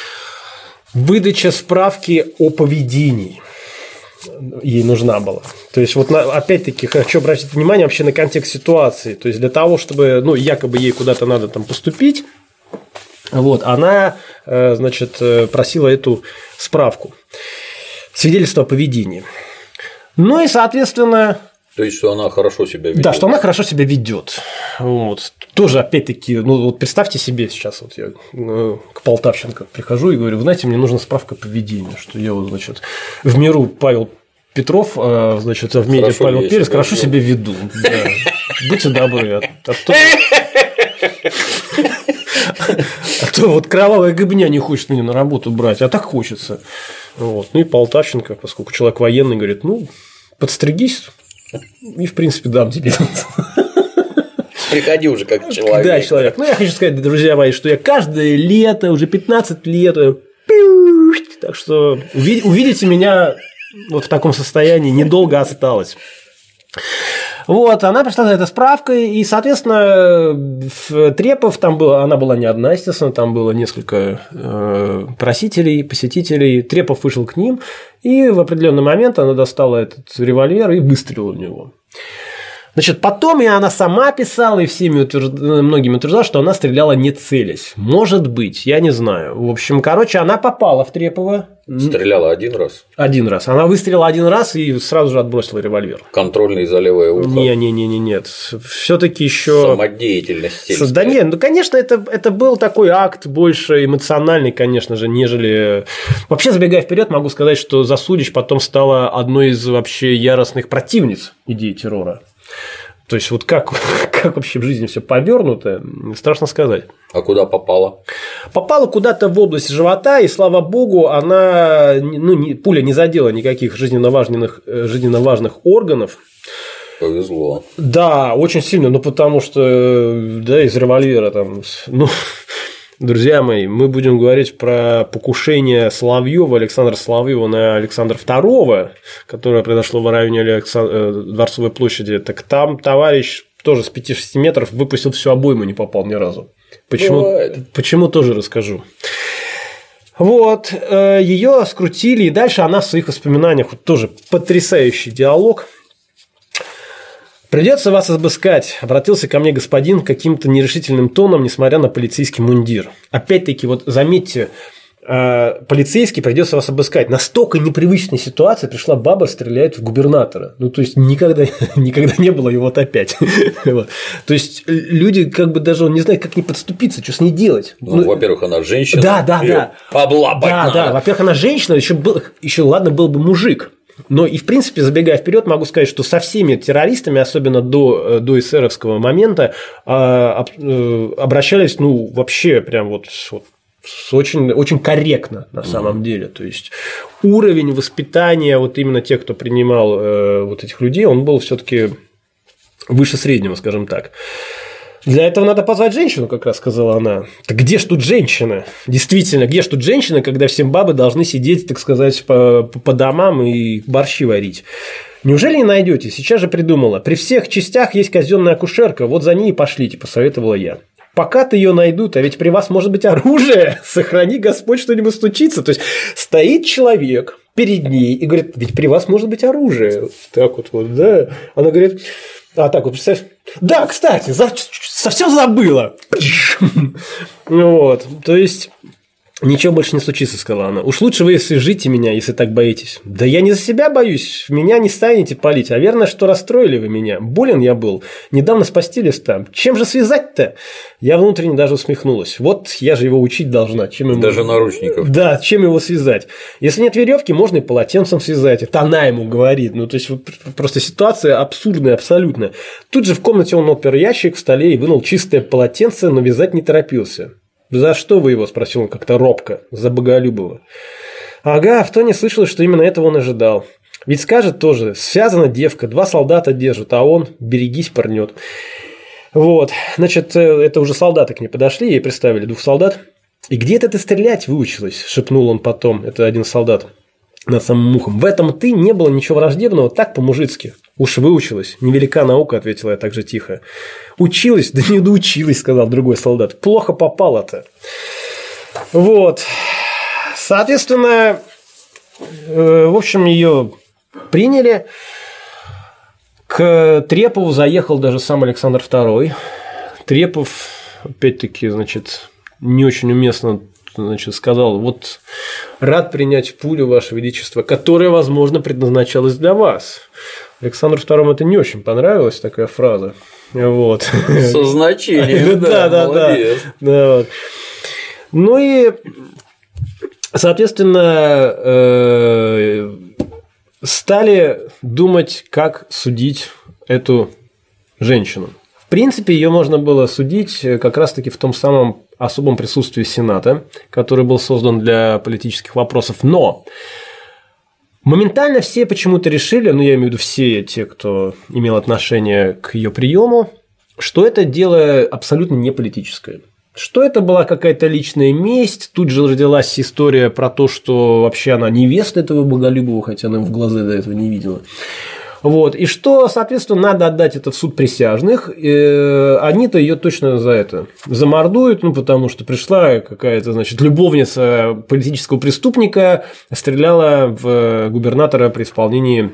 Выдача справки о поведении ей нужна была. То есть, вот опять-таки хочу обратить внимание вообще на контекст ситуации. То есть, для того, чтобы, ну, якобы ей куда-то надо там поступить, вот, она, значит, просила эту справку. Свидетельство о поведении. Ну и, соответственно... То есть, что она хорошо себя ведет. Да, что она хорошо себя ведет. Вот. Тоже, опять-таки, ну вот представьте себе сейчас, вот я к Полтавченко прихожу и говорю, вы знаете, мне нужна справка поведения, что я вот, значит, в миру Павел Петров, значит, в медиа хорошо Павел Перец, хорошо себя веду. Да. Будьте добры. А, а, то... а то вот кровавая гыбня не хочет меня на работу брать, а так хочется. Вот. Ну и Полтавченко, поскольку человек военный, говорит, ну, подстригись. И, в принципе, дам тебе. Приходи уже как человек. Да, человек. Ну, я хочу сказать, друзья мои, что я каждое лето, уже пятнадцать лет, так что увидите меня вот в таком состоянии недолго осталось. Вот, она пришла за этой справкой, и, соответственно, Трепов, там было, она была не одна, естественно, там было несколько э, просителей, посетителей. Трепов вышел к ним, и в определенный момент она достала этот револьвер и выстрелила в него. Значит, потом и она сама писала, и всеми утвержд... многими утверждала, что она стреляла не целясь. Может быть, я не знаю. В общем, короче, она попала в Трепова. Стреляла один раз? Один раз. Она выстрелила один раз и сразу же отбросила револьвер. Контрольный за левое ухо? Не-не-не, нет. Все-таки еще. Самодеятельность. Да нет, ну, конечно, это, это был такой акт больше эмоциональный, конечно же, нежели. Вообще, забегая вперед, могу сказать, что Засулич потом стала одной из вообще яростных противниц идеи террора. То есть, вот как, как вообще в жизни все повернуто, страшно сказать. А куда попала? Попала куда-то в область живота, и, слава богу, она, ну, не, пуля не задела никаких жизненно важных, жизненно важных органов. Повезло. Да, очень сильно, ну, потому что, да, из револьвера там, ну, друзья мои, мы будем говорить про покушение Соловьева, Александра Соловьева на Александра второго, которое произошло в районе Александр... Дворцовой площади. Так там товарищ тоже с пяти-шести метров выпустил всю обойму, не попал ни разу. Почему? Почему, тоже расскажу. Вот, ее скрутили, и дальше она в своих воспоминаниях, вот тоже потрясающий диалог. «Придется вас обыскать», – обратился ко мне господин каким-то нерешительным тоном, несмотря на полицейский мундир. Опять-таки, вот заметьте, полицейский придется вас обыскать. Настолько непривычная ситуация, пришла баба, стреляет в губернатора. Ну, то есть, никогда, никогда не было, и вот опять. Вот. То есть, люди как бы даже не знают, как к ней подступиться, что с ней делать. Ну, ну во-первых, она женщина. Да, да, да. Облапать да, надо. да. Во-первых, она женщина, еще, был, еще ладно, был бы мужик. Но и, в принципе, забегая вперед, могу сказать, что со всеми террористами, особенно до, до эсеровского момента, обращались, ну, вообще прям вот, вот очень, очень корректно на самом mm-hmm. деле. То есть уровень воспитания вот именно тех, кто принимал э, вот этих людей, он был все-таки выше среднего, скажем так. Для этого надо позвать женщину, как раз сказала она. Так где ж тут женщина? Действительно, где ж тут женщина, когда все бабы должны сидеть, так сказать, по, по домам и борщи варить? Неужели не найдете? Сейчас же придумала. При всех частях есть казенная акушерка, вот за ней и пошлите, посоветовала я. Пока-то ее найдут, а ведь при вас может быть оружие. Сохрани Господь, что-нибудь случится. То есть стоит человек перед ней и говорит, ведь при вас может быть оружие. Так вот, вот, да. Она говорит, а так вот, представь. Да, кстати, за... совсем забыла. Вот, то есть. Ничего больше не случится, сказала она. Уж лучше вы свяжите меня, если так боитесь. Да я не за себя боюсь, меня не станете палить. А верно, что расстроили вы меня. Болен я был. Недавно с постели встал. Чем же связать-то? Я внутренне даже усмехнулась. Вот я же его учить должна. Чем ему... Даже наручников. Да, чем его связать? Если нет веревки, можно и полотенцем связать. Это она ему говорит. Ну, то есть, вот просто ситуация абсурдная абсолютно. Тут же в комнате он отпер ящик в столе и вынул чистое полотенце, но вязать не торопился. «За что вы его?» – спросил он как-то робко, за Боголюбова. Ага, в тоне слышалось, что именно этого он ожидал. Ведь скажет тоже, связана девка, два солдата держат, а он, берегись, порнет. Вот, значит, это уже солдаты к ней подошли, ей представили двух солдат. «И где-то ты стрелять выучилась?» – шепнул он потом, это один солдат над самым ухом. «В этом ты не было ничего враждебного, так по-мужицки». «Уж выучилась. Невелика наука», – ответила я так же тихо. «Училась? Да не доучилась», – сказал другой солдат. «Плохо попала-то». Вот. Соответственно, в общем, ее приняли. К Трепову заехал даже сам Александр второй. Трепов, опять-таки, значит, не очень уместно, значит, сказал: вот рад принять пулю, Ваше Величество, которая, возможно, предназначалась для вас. Александру второму это не очень понравилась такая фраза. Вот. Со значением, да, да, молодец. Да, вот. Ну и, соответственно, стали думать, как судить эту женщину. В принципе, ее можно было судить как раз-таки в том самом особом присутствии Сената, который был создан для политических вопросов. Но моментально все почему-то решили, ну я имею в виду все те, кто имел отношение к ее приему, что это дело абсолютно не политическое. Что это была какая-то личная месть. Тут же родилась история про то, что вообще она невеста этого Боголюбова, хотя она в глаза до этого не видела. Вот. И что, соответственно, надо отдать это в суд присяжных. И они-то ее точно за это замордуют, ну, потому что пришла какая-то, значит, любовница политического преступника, стреляла в губернатора при исполнении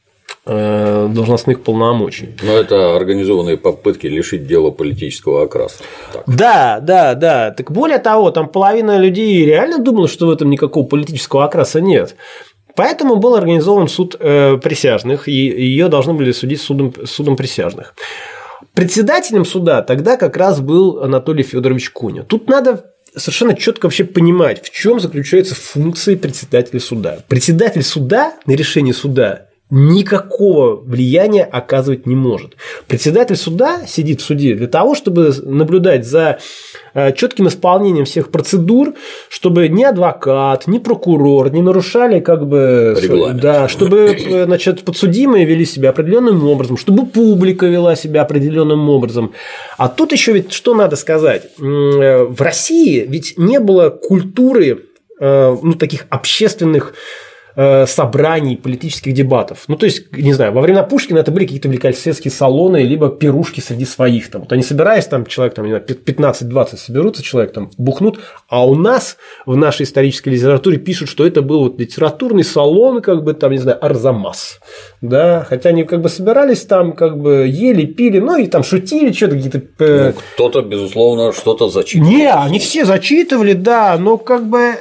должностных полномочий. Но это организованные попытки лишить дела политического окраса. Так. Да, да, да. Так более того, там половина людей реально думала, что в этом никакого политического окраса нет. Поэтому был организован суд э, присяжных, и ее должны были судить судом, судом присяжных. Председателем суда тогда как раз был Анатолий Федорович Куня. Тут надо совершенно четко вообще понимать, в чем заключаются функции председателя суда. Председатель суда на решение суда никакого влияния оказывать не может. Председатель суда сидит в суде для того, чтобы наблюдать за четким исполнением всех процедур, чтобы ни адвокат, ни прокурор не нарушали как бы регламент. Да, чтобы, значит, подсудимые вели себя определенным образом, чтобы публика вела себя определенным образом. А тут еще ведь что надо сказать? В России ведь не было культуры, ну, таких общественных собраний, политических дебатов. Ну, то есть, не знаю, во времена Пушкина это были какие-то великосветские салоны, либо пирушки среди своих. Там. Вот они собираясь, там человек там, пятнадцать-двадцать соберутся, человек там бухнут, а у нас в нашей исторической литературе пишут, что это был вот литературный салон, как бы там, не знаю, Арзамас. Да, хотя они как бы собирались там, как бы ели, пили, ну и там шутили, что-то какие-то. Ну, кто-то, безусловно, что-то зачитывал. Не, они все зачитывали, да, но как бы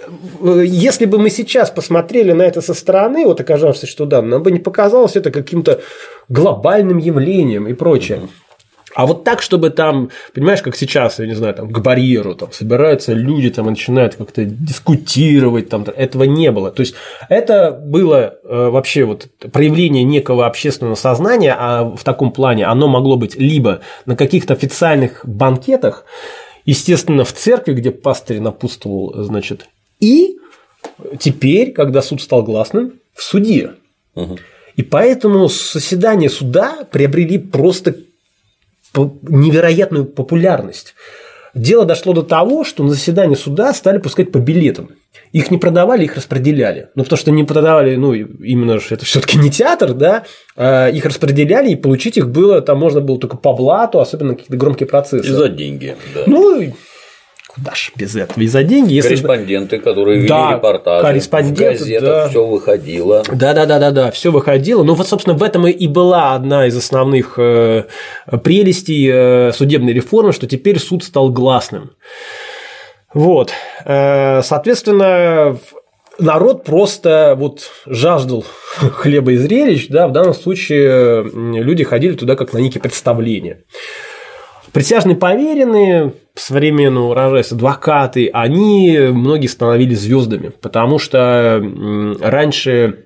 если бы мы сейчас посмотрели на это со стороны, вот оказавшись, что да, нам бы не показалось это каким-то глобальным явлением и прочее. Mm-hmm. А вот так, чтобы там, понимаешь, как сейчас, я не знаю, там к барьеру там собираются люди там, и начинают как-то дискутировать, там, этого не было. То есть это было э, вообще вот проявление некого общественного сознания, а в таком плане оно могло быть либо на каких-то официальных банкетах, естественно, в церкви, где пастырь напутствовал, значит, и теперь, когда суд стал гласным, в суде. Угу. И поэтому заседания суда приобрели просто невероятную популярность. Дело дошло до того, что на заседание суда стали пускать по билетам. Их не продавали, их распределяли. Ну, потому что не продавали, ну, именно же это все-таки не театр, да, а их распределяли, и получить их было, там можно было только по блату, особенно какие-то громкие процессы. И за деньги, да. Ну, куда ж без этого, и за деньги. Если... Корреспонденты, которые вели да, репортажи, корреспонденты, в газетах да. все выходило. Да, да, да, да, да, все выходило. Ну, вот, собственно, в этом и была одна из основных прелестей судебной реформы, что теперь суд стал гласным. Вот. Соответственно, народ просто вот жаждал хлеба и зрелищ, да, в данном случае люди ходили туда как на некие представления. Присяжные поверенные, современного выражаясь, адвокаты, они многие становились звездами, потому что раньше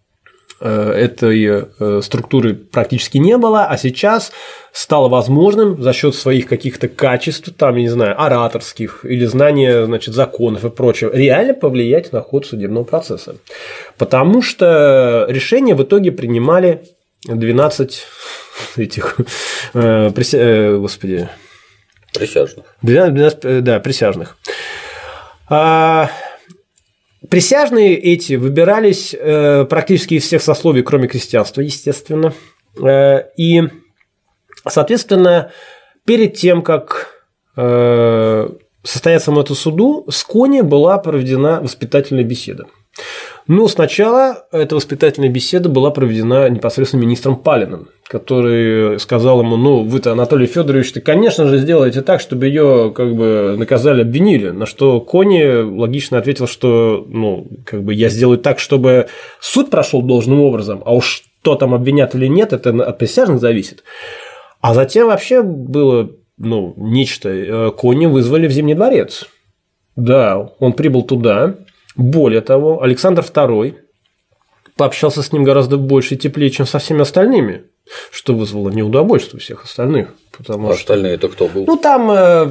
этой структуры практически не было, а сейчас стало возможным за счет своих каких-то качеств, там, я не знаю, ораторских или знания, значит, законов и прочего, реально повлиять на ход судебного процесса. Потому что решения в итоге принимали двенадцать этих, э, прися... э, господи, присяжных. двенадцать, да, присяжных. А, присяжные эти выбирались э, практически из всех сословий, кроме крестьянства, естественно. Э, и, соответственно, перед тем, как э, состояться самому этому суду, с Кони была проведена воспитательная беседа. Ну, сначала эта воспитательная беседа была проведена непосредственно министром Палиным, который сказал ему: ну, вы-то, Анатолий Федорович, ты, конечно же, сделаете так, чтобы ее как бы наказали, обвинили. На что Кони логично ответил, что, ну, как бы я сделаю так, чтобы суд прошел должным образом, а уж что там обвинят или нет, это от присяжных зависит. А затем вообще было, ну, нечто. Кони вызвали в Зимний дворец. Да, он прибыл туда. Более того, Александр второй пообщался с ним гораздо больше и теплее, чем со всеми остальными, что вызвало неудовольствие всех остальных. Потому а что... остальные-то кто был? Ну, там,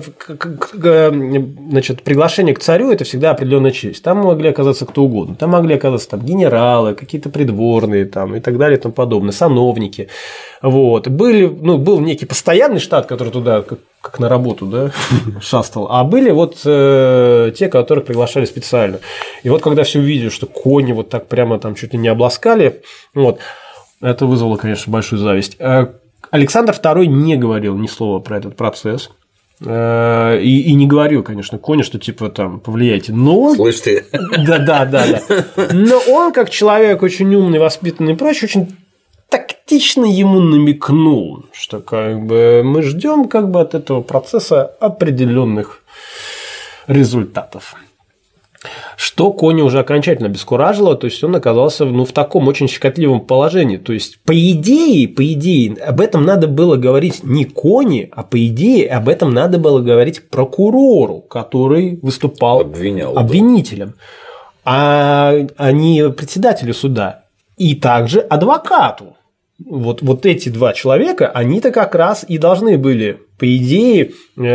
значит, приглашение к царю – это всегда определенная честь. Там могли оказаться кто угодно. Там могли оказаться там, генералы, какие-то придворные там, и так далее и тому подобное, сановники. Вот. Были, ну, был некий постоянный штат, который туда как, как на работу, да, шастал, а были вот э, те, которых приглашали специально. И вот когда все увидели, что кони вот так прямо там чуть ли не обласкали, вот, это вызвало, конечно, большую зависть. Александр второй не говорил ни слова про этот процесс. И, и не говорил, конечно, Кони, что типа там повлияйте. Но он... Слышь ты. Да, да, да, да. Но он, как человек очень умный, воспитанный и прочее, очень тактично ему намекнул, что как бы мы ждем как бы от этого процесса определенных результатов. Что Кони уже окончательно обескуражило, то есть он оказался, ну, в таком очень щекотливом положении. То есть, по идее, по идее, об этом надо было говорить не Кони, а по идее об этом надо было говорить прокурору, который выступал Обвинял, обвинителем, да. а, а не председателю суда. И также адвокату. Вот, вот эти два человека, они-то как раз и должны были, по идее,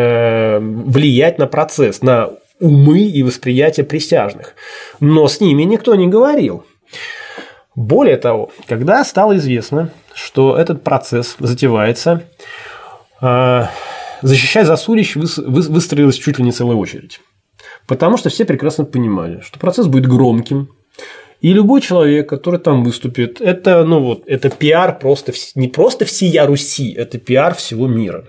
влиять на процесс, на умы и восприятие присяжных. Но с ними никто не говорил. Более того, когда стало известно, что этот процесс затевается, защищать засудищ выстроилась чуть ли не целая очередь. Потому что все прекрасно понимали, что процесс будет громким, и любой человек, который там выступит, это, ну вот, это пиар просто, не просто всея Руси, это пиар всего мира.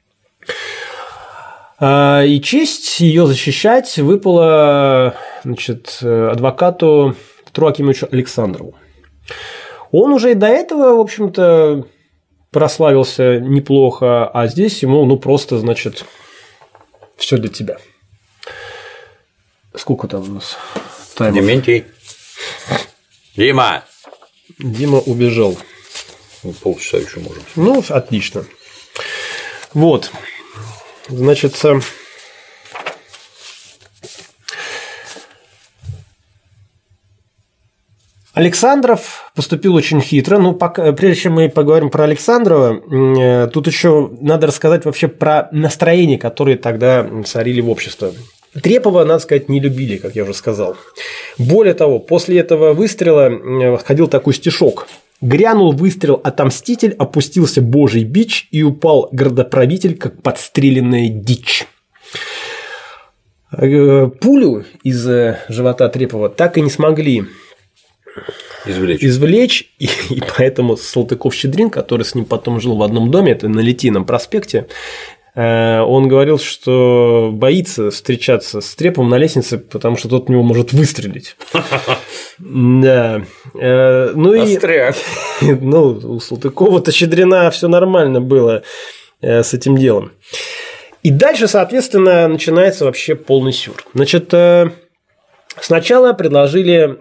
И честь ее защищать выпала, значит, адвокату Петру Акимовичу Александрову. Он уже и до этого, в общем-то, прославился неплохо, а здесь ему, ну, просто, значит, все для тебя. Сколько там у нас таймов? Дементий. Дима! Дима убежал. Ну, полчаса еще можем. Ну, отлично. Вот. Значит, Александров поступил очень хитро. Ну, пока, прежде чем мы поговорим про Александрова, тут еще надо рассказать вообще про настроения, которые тогда царили в обществе. Трепова, надо сказать, не любили, как я уже сказал. Более того, после этого выстрела ходил такой стишок. «Грянул выстрел, отомститель, опустился божий бич, и упал градоправитель, как подстреленная дичь». Пулю из живота Трепова так и не смогли извлечь, извлечь и, и поэтому Салтыков-Щедрин, который с ним потом жил в одном доме, это на Литейном проспекте, он говорил, что боится встречаться с Треповым на лестнице, потому что тот в него может выстрелить. Да. Ну и ну, у Салтыкова-то Щедрина все нормально было с этим делом. И дальше, соответственно, начинается вообще полный сюр. Значит, сначала предложили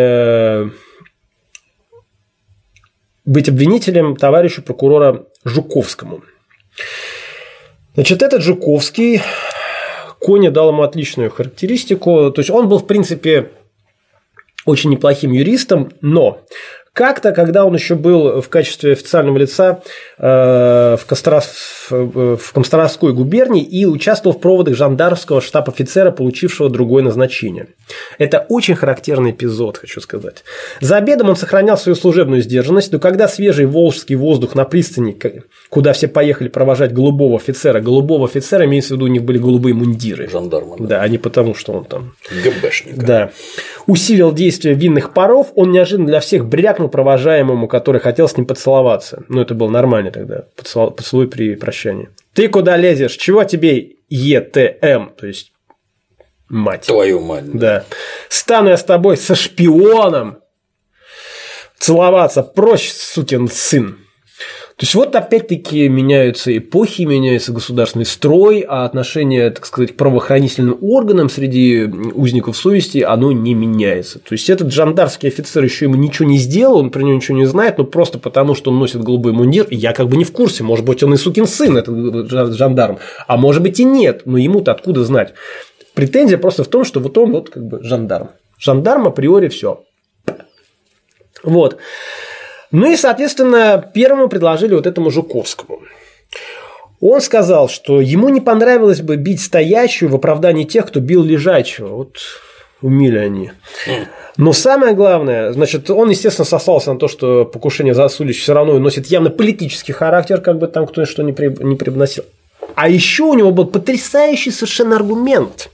быть обвинителем товарищу прокурора Жуковскому. Значит, этот Жуковский, Коня дал ему отличную характеристику. То есть, он был, в принципе, очень неплохим юристом, но как-то, когда он еще был в качестве официального лица в Костромской губернии и участвовал в проводах жандармского штаб-офицера, получившего другое назначение. Это очень характерный эпизод, хочу сказать. За обедом он сохранял свою служебную сдержанность, но когда свежий волжский воздух на пристани, куда все поехали провожать голубого офицера, голубого офицера, имеется в виду, у них были голубые мундиры. Жандармы. Да, а не потому, что он там… ГБшник. Да. Усилил действие винных паров, он неожиданно для всех брякнул провожаемому, который хотел с ним поцеловаться. Ну, это было нормально тогда. Поцелуй при прощании. Ты куда лезешь? Чего тебе ЕТМ? То есть, мать. Твою мать. Да. Стану я с тобой со шпионом целоваться. Прочь, сукин сын. То есть, вот опять-таки меняются эпохи, меняется государственный строй, а отношение, так сказать, к правоохранительным органам среди узников совести, оно не меняется. То есть, этот жандармский офицер еще ему ничего не сделал, он про него ничего не знает, но просто потому, что он носит голубой мундир, я как бы не в курсе, может быть, он и сукин сын, этот жандарм, а может быть и нет, но ему-то откуда знать. Претензия просто в том, что вот он вот как бы жандарм. Жандарм априори все. Вот. Ну и, соответственно, первому предложили вот этому Жуковскому. Он сказал, что ему не понравилось бы бить стоячую в оправдании тех, кто бил лежачего. Вот умели они. Но самое главное, значит, он, естественно, сослался на то, что покушение Засулич все равно носит явно политический характер, как бы там кто-то что ни преподносил. А еще у него был потрясающий совершенно аргумент.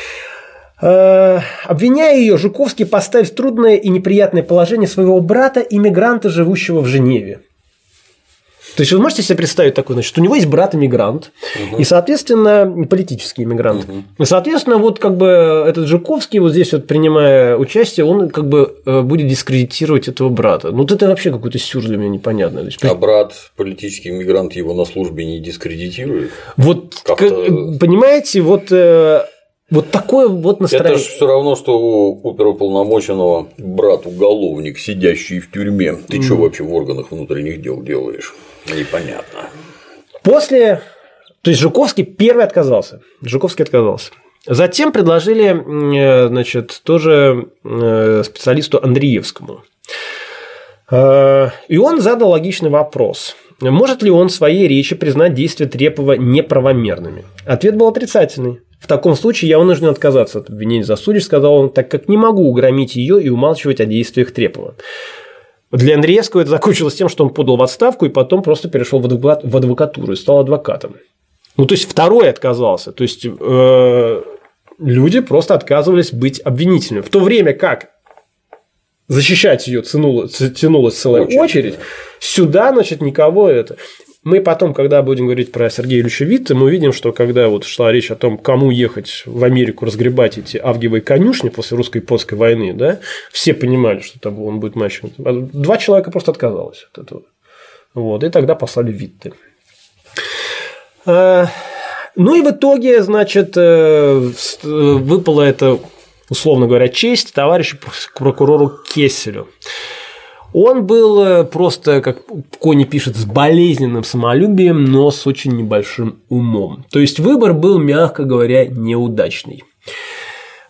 Обвиняя ее, Жуковский поставит в трудное и неприятное положение своего брата, иммигранта, живущего в Женеве. То есть, вы можете себе представить такое, значит, у него есть брат-иммигрант, угу. и, соответственно, политический иммигрант. Угу. И, соответственно, вот как бы этот Жуковский, вот здесь вот принимая участие, он как бы будет дискредитировать этого брата. Ну, вот это вообще какой-то сюр для меня непонятно. Есть, а брат, политический иммигрант, его на службе не дискредитирует? Вот, как-то... понимаете, вот. Вот такое вот настроение. Это же все равно, что у оперуполномоченного брат уголовник, сидящий в тюрьме. Ты mm. что вообще в органах внутренних дел делаешь? Непонятно. После. То есть Жуковский первый отказался. Жуковский отказался. Затем предложили, значит, тоже специалисту Андреевскому. И он задал логичный вопрос. Может ли он в своей речи признать действия Трепова неправомерными? Ответ был отрицательный. В таком случае я вынужден отказаться от обвинения Засулич, сказал он, так как не могу угромить ее и умалчивать о действиях Трепова. Для Андреевского это закончилось тем, что он подал в отставку и потом просто перешел в адвокатуру и стал адвокатом. Ну, то есть, второй отказался. То есть, э, люди просто отказывались быть обвинителями. В то время как защищать ее тянулась, тянулась целая очередь. очередь, сюда, значит, никого это. Мы потом, когда будем говорить про Сергея Ильича Витте, мы увидим, что когда вот шла речь о том, кому ехать в Америку разгребать эти авгиевые конюшни после русско-японской войны, да, все понимали, что там он будет мальчиком. Два человека просто отказалось от этого. Вот, и тогда послали Витте. Ну и в итоге, значит, выпала эта, условно говоря, честь товарищу прокурору Кесселю. Он был просто, как Кони пишет, с болезненным самолюбием, но с очень небольшим умом. То есть выбор был, мягко говоря, неудачный.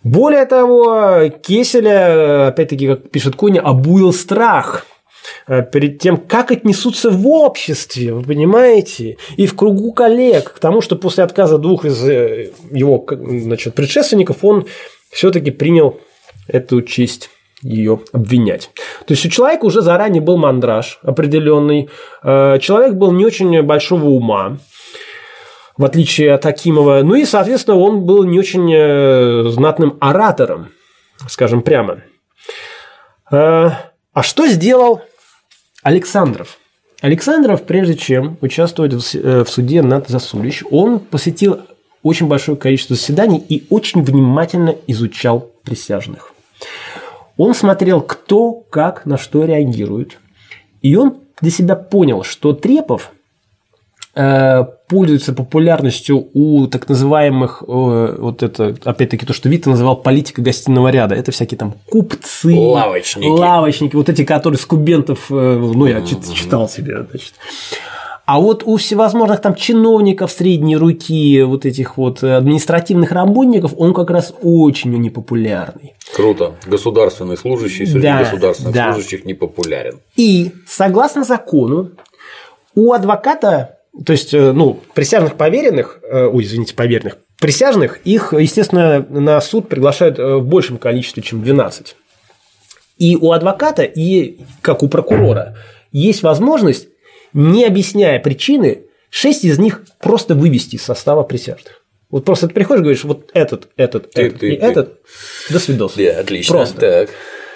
Более того, Кесселя, опять-таки, как пишет Кони, обуял страх перед тем, как отнесутся в обществе, вы понимаете, и в кругу коллег, к тому, что после отказа двух из его, значит, предшественников он все-таки принял эту честь ее обвинять. То есть у человека уже заранее был мандраж определенный, человек был не очень большого ума, в отличие от Акимова, ну и, соответственно, он был не очень знатным оратором, скажем прямо. А что сделал Александров? Александров, прежде чем участвовать в суде над Засулич, он посетил очень большое количество заседаний и очень внимательно изучал присяжных. Он смотрел, кто как на что реагирует. И он для себя понял, что Трепов э, пользуется популярностью у так называемых, э, вот это, опять-таки, то, что Витте называл политика гостиного ряда. Это всякие там купцы, лавочники, лавочники вот эти, которые с кубентов, э, ну, я mm-hmm. читал себе, значит. А вот у всевозможных там чиновников средней руки, вот этих вот административных работников, он как раз очень непопулярный. Круто. Государственный служащий среди да, государственных да. служащих не популярен. И согласно закону у адвоката, то есть, ну, присяжных поверенных, ой, извините, поверенных, присяжных, их, естественно, на суд приглашают в большем количестве, чем двенадцать. И у адвоката, и как у прокурора, есть возможность, не объясняя причины, шесть из них просто вывести из состава присяжных. Вот просто ты приходишь и говоришь, вот этот, этот, ты, этот ты, и ты. этот, до свидос. Да, отлично. Просто. Так.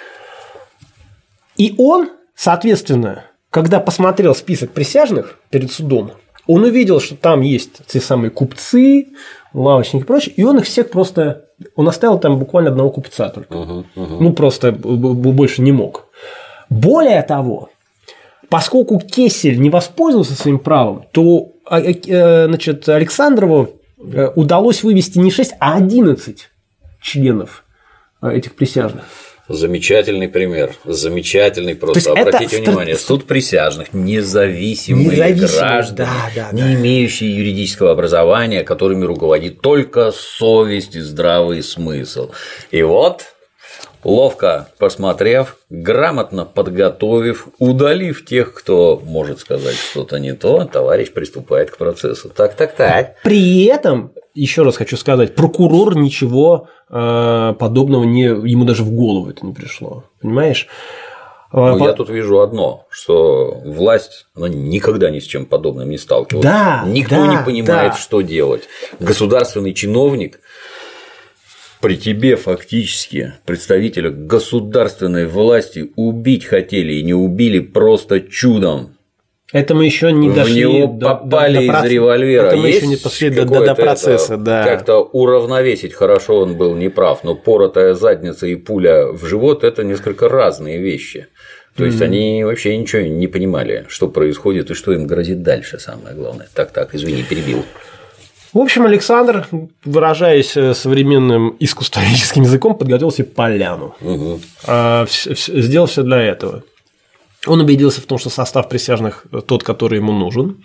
И он, соответственно, когда посмотрел список присяжных перед судом, он увидел, что там есть те самые купцы, лавочники и прочее, и он их всех просто… Он оставил там буквально одного купца только. Угу, угу. Ну, просто больше не мог. Более того… Поскольку Кессель не воспользовался своим правом, то, значит, Александрову удалось вывести не шесть, а одиннадцать членов этих присяжных. Замечательный пример. Замечательный просто. Обратите это... внимание, суд присяжных, независимые, независимые граждане, да, да, не да. имеющие юридического образования, которыми руководит только совесть и здравый смысл. И вот… ловко посмотрев, грамотно подготовив, удалив тех, кто может сказать что-то не то, товарищ приступает к процессу. Так, так, так. При этом, еще раз хочу сказать, прокурор ничего э, подобного не, ему даже в голову это не пришло. Понимаешь? Ну, По... Я тут вижу одно, что власть она никогда ни с чем подобным не сталкивалась. Да, Никто да, не понимает, да. что делать. Государственный чиновник. При тебе фактически представителя государственной власти убить хотели и не убили просто чудом. Это мы еще не дошли. В него попали до, до, до из револьвера. Это мы еще не пошли до, до, до процесса. Да. Как-то уравновесить хорошо он был неправ, но поротая задница и пуля в живот – это несколько разные вещи. То есть mm-hmm. они вообще ничего не понимали, что происходит и что им грозит дальше, самое главное. Так, так, извини, перебил. В общем, Александр, выражаясь современным искусствоведческим языком, подготовил себе поляну. Угу. Сделал все для этого. Он убедился в том, что состав присяжных тот, который ему нужен.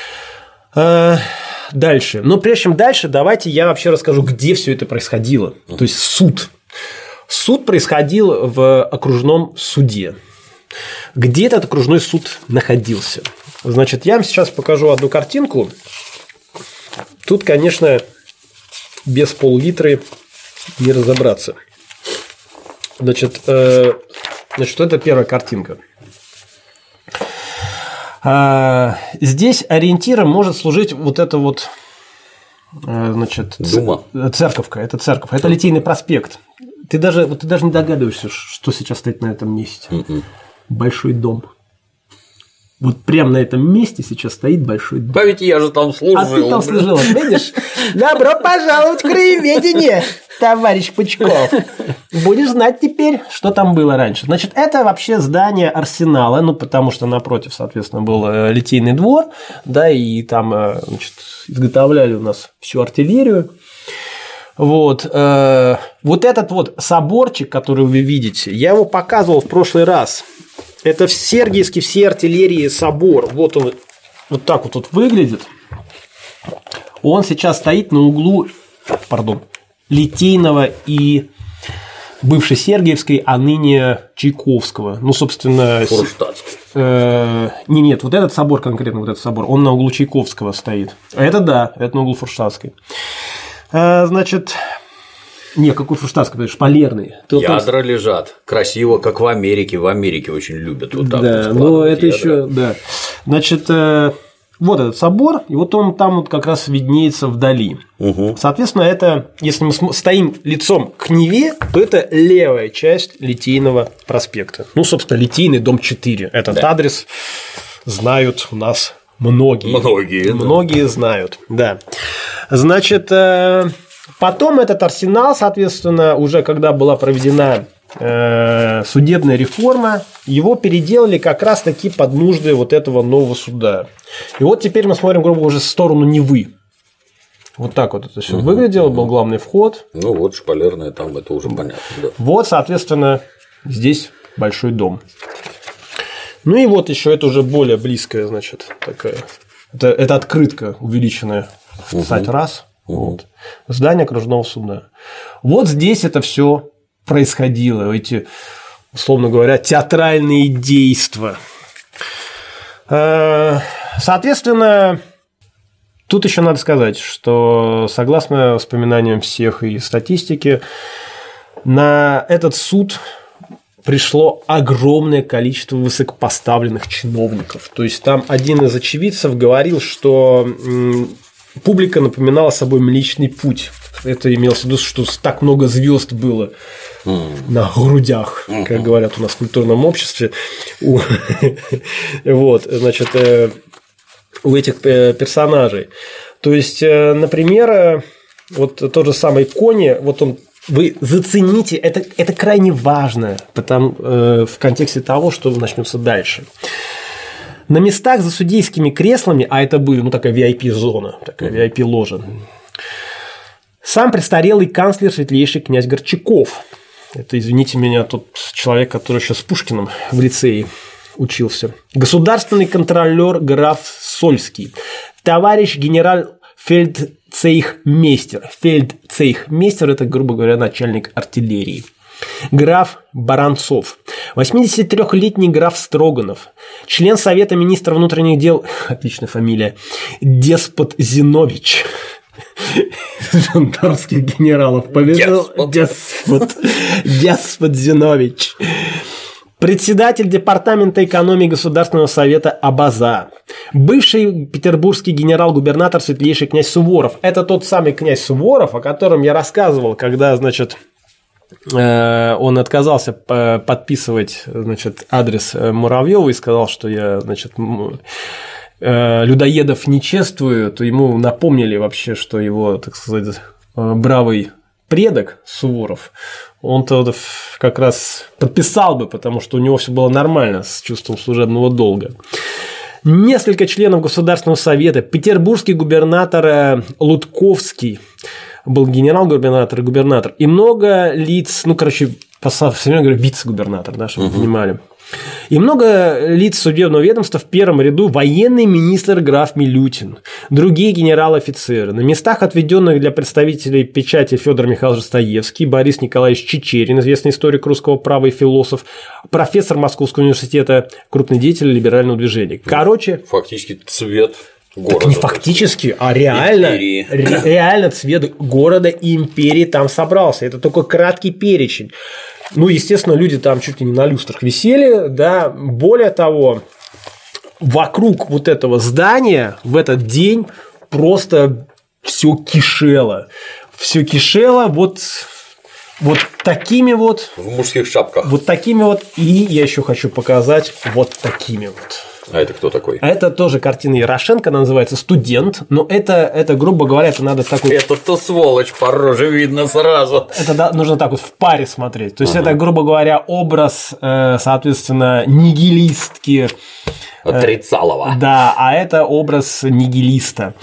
Дальше. Но прежде чем дальше, давайте я вообще расскажу, где все это происходило. Угу. То есть суд. Суд происходил в окружном суде. Где этот окружной суд находился? Значит, я вам сейчас покажу одну картинку. Тут, конечно, без пол-литры не разобраться. Значит, э, значит, это первая картинка. А, здесь ориентиром может служить вот это вот, значит, Дума. церковка. Это церковь. Это Литейный проспект. Ты даже, ты даже не догадываешься, что сейчас стоит на этом месте. Mm-mm. Большой дом. Вот прямо на этом месте сейчас стоит большой дом. Да ведь я же там служил. А ты там служил, видишь? Добро пожаловать в краеведение, товарищ Пучков. Будешь знать теперь, что там было раньше. Значит, это вообще здание арсенала, ну, потому что напротив, соответственно, был Литейный двор, да, и там, значит, изготовляли у нас всю артиллерию. Вот. Вот этот вот соборчик, который вы видите, я его показывал в прошлый раз. Это в Сергиевске всей артиллерии собор. Вот он вот так вот, вот выглядит. Он сейчас стоит на углу, пардон, Литейного и бывшей Сергиевской, а ныне Чайковского. Ну, собственно... Фурштадтской. Э, не, нет, вот этот собор конкретно, вот этот собор, он на углу Чайковского стоит. А это да, это на углу Фурштадтской. Э, значит... Не, какой Фурштадтский, потому что Шпалерный. Ядра лежат. Красиво, как в Америке. В Америке очень любят вот так да, вот но это ядра. еще, да. Значит, э, вот этот собор, и вот он там вот как раз виднеется вдали. Угу. Соответственно, это, если мы стоим лицом к Неве, то это левая часть Литейного проспекта. Ну, собственно, Литейный, дом четыре. Этот да. адрес знают у нас многие. Многие. Многие да. знают, да. Значит, э, потом этот арсенал, соответственно, уже когда была проведена э, судебная реформа, его переделали как раз-таки под нужды вот этого нового суда. И вот теперь мы смотрим, грубо говоря, уже в сторону Невы. Вот так вот это все угу, выглядело, угу. был главный вход. Ну вот Шпалерная, там это уже понятно. Да. Вот, соответственно, здесь большой дом. Ну и вот еще это уже более близкая, значит, такая. Это, это открытка увеличенная в тридцать угу. раз. Угу. Вот. Здание окружного суда. Вот здесь это все происходило, эти, условно говоря, театральные действия. Соответственно, тут еще надо сказать, что согласно воспоминаниям всех и статистики, на этот суд пришло огромное количество высокопоставленных чиновников. То есть там один из очевидцев говорил, что публика напоминала собой Млечный Путь. Это имелось в виду, что так много звезд было mm. на грудях, mm-hmm. как говорят у нас в культурном обществе. Вот, значит, у этих персонажей. То есть, например, вот тот же самый Кони, вот он. Вы зацените, это, это крайне важно потому, э, в контексте того, что начнется дальше. На местах за судейскими креслами, а это были, ну, такая ви ай пи-зона, такая ви ай пи-ложа, сам престарелый канцлер светлейший князь Горчаков. Это, извините меня, тот человек, который еще с Пушкиным в лицее учился. Государственный контролер граф Сольский. Товарищ генерал Фельдцейхмейстер. Фельдцейхмейстер – это, грубо говоря, начальник артиллерии. Граф Баранцов. восьмидесятитрёхлетний граф Строганов. Член Совета министра внутренних дел. Отличная фамилия. Деспот Зинович. Жандармских генералов повезло. Деспот. Деспот Зинович. Председатель департамента экономии Государственного совета Абаза. Бывший петербургский генерал-губернатор светлейший князь Суворов. Это тот самый князь Суворов, о котором я рассказывал, когда, значит, он отказался подписывать, значит, адрес Муравьева и сказал, что я, значит, людоедов не чествую, то ему напомнили вообще, что его, так сказать, бравый предок Суворов, он-то как раз подписал бы, потому что у него все было нормально с чувством служебного долга. Несколько членов Государственного совета, петербургский губернатор Лутковский, был генерал-губернатор и губернатор, и много лиц, ну, короче, по современному говорю, вице-губернатор, да, чтобы вы понимали. И много лиц судебного ведомства, в первом ряду военный министр граф Милютин, другие генерал-офицеры. На местах, отведенных для представителей печати, Федор Михайлович Достоевский, Борис Николаевич Чичерин, известный историк русского права и философ, профессор Московского университета, крупный деятель либерального движения. Короче, фактически цвет города. Так не фактически, а реально, ре, реально цвет города и империи там собрался. Это только краткий перечень. Ну, естественно, люди там чуть ли не на люстрах висели, да. Более того, вокруг вот этого здания в этот день просто все кишело. Все кишело вот, вот такими вот. В мужских шапках. Вот такими вот. И я еще хочу показать вот такими вот. А это кто такой? А это тоже картина Ярошенко, она называется «Студент», но это, это грубо говоря, это надо такой… Это-то сволочь, по роже видно сразу. Это да, нужно так вот в паре смотреть. То есть, ага. это, грубо говоря, образ, соответственно, нигилистки. Отрицалова. Да, а это образ нигилиста.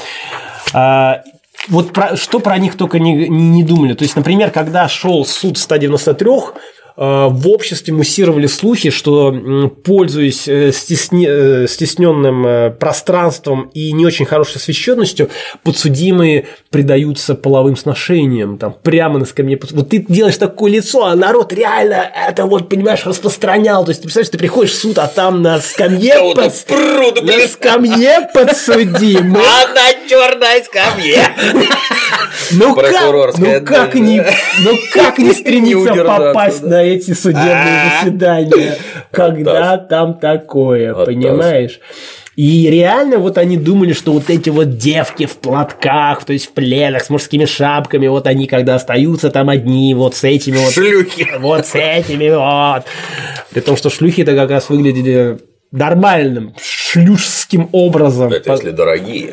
Вот про, что про них только не, не, не думали. То есть, например, когда шел суд ста девяноста трёх в обществе муссировали слухи, что, пользуясь стесне... стесненным пространством и не очень хорошей освещенностью, подсудимые предаются половым сношениям, там, прямо на скамье. Вот ты делаешь такое лицо, а народ реально это вот, понимаешь, распространял. То есть, ты представляешь, ты приходишь в суд, а там на скамье, под... на скамье подсудимый. А на черной скамье. Ну как, ну как не, ну как не стремиться не попасть да. на эти судебные заседания, когда там такое, понимаешь? И реально вот они думали, что вот эти вот девки в платках, то есть в пледах с мужскими шапками, вот они когда остаются там одни, вот с этими вот... Шлюхи. Вот с этими вот. При том, что шлюхи-то как раз выглядели нормальным, шлюшским образом. Это если дорогие.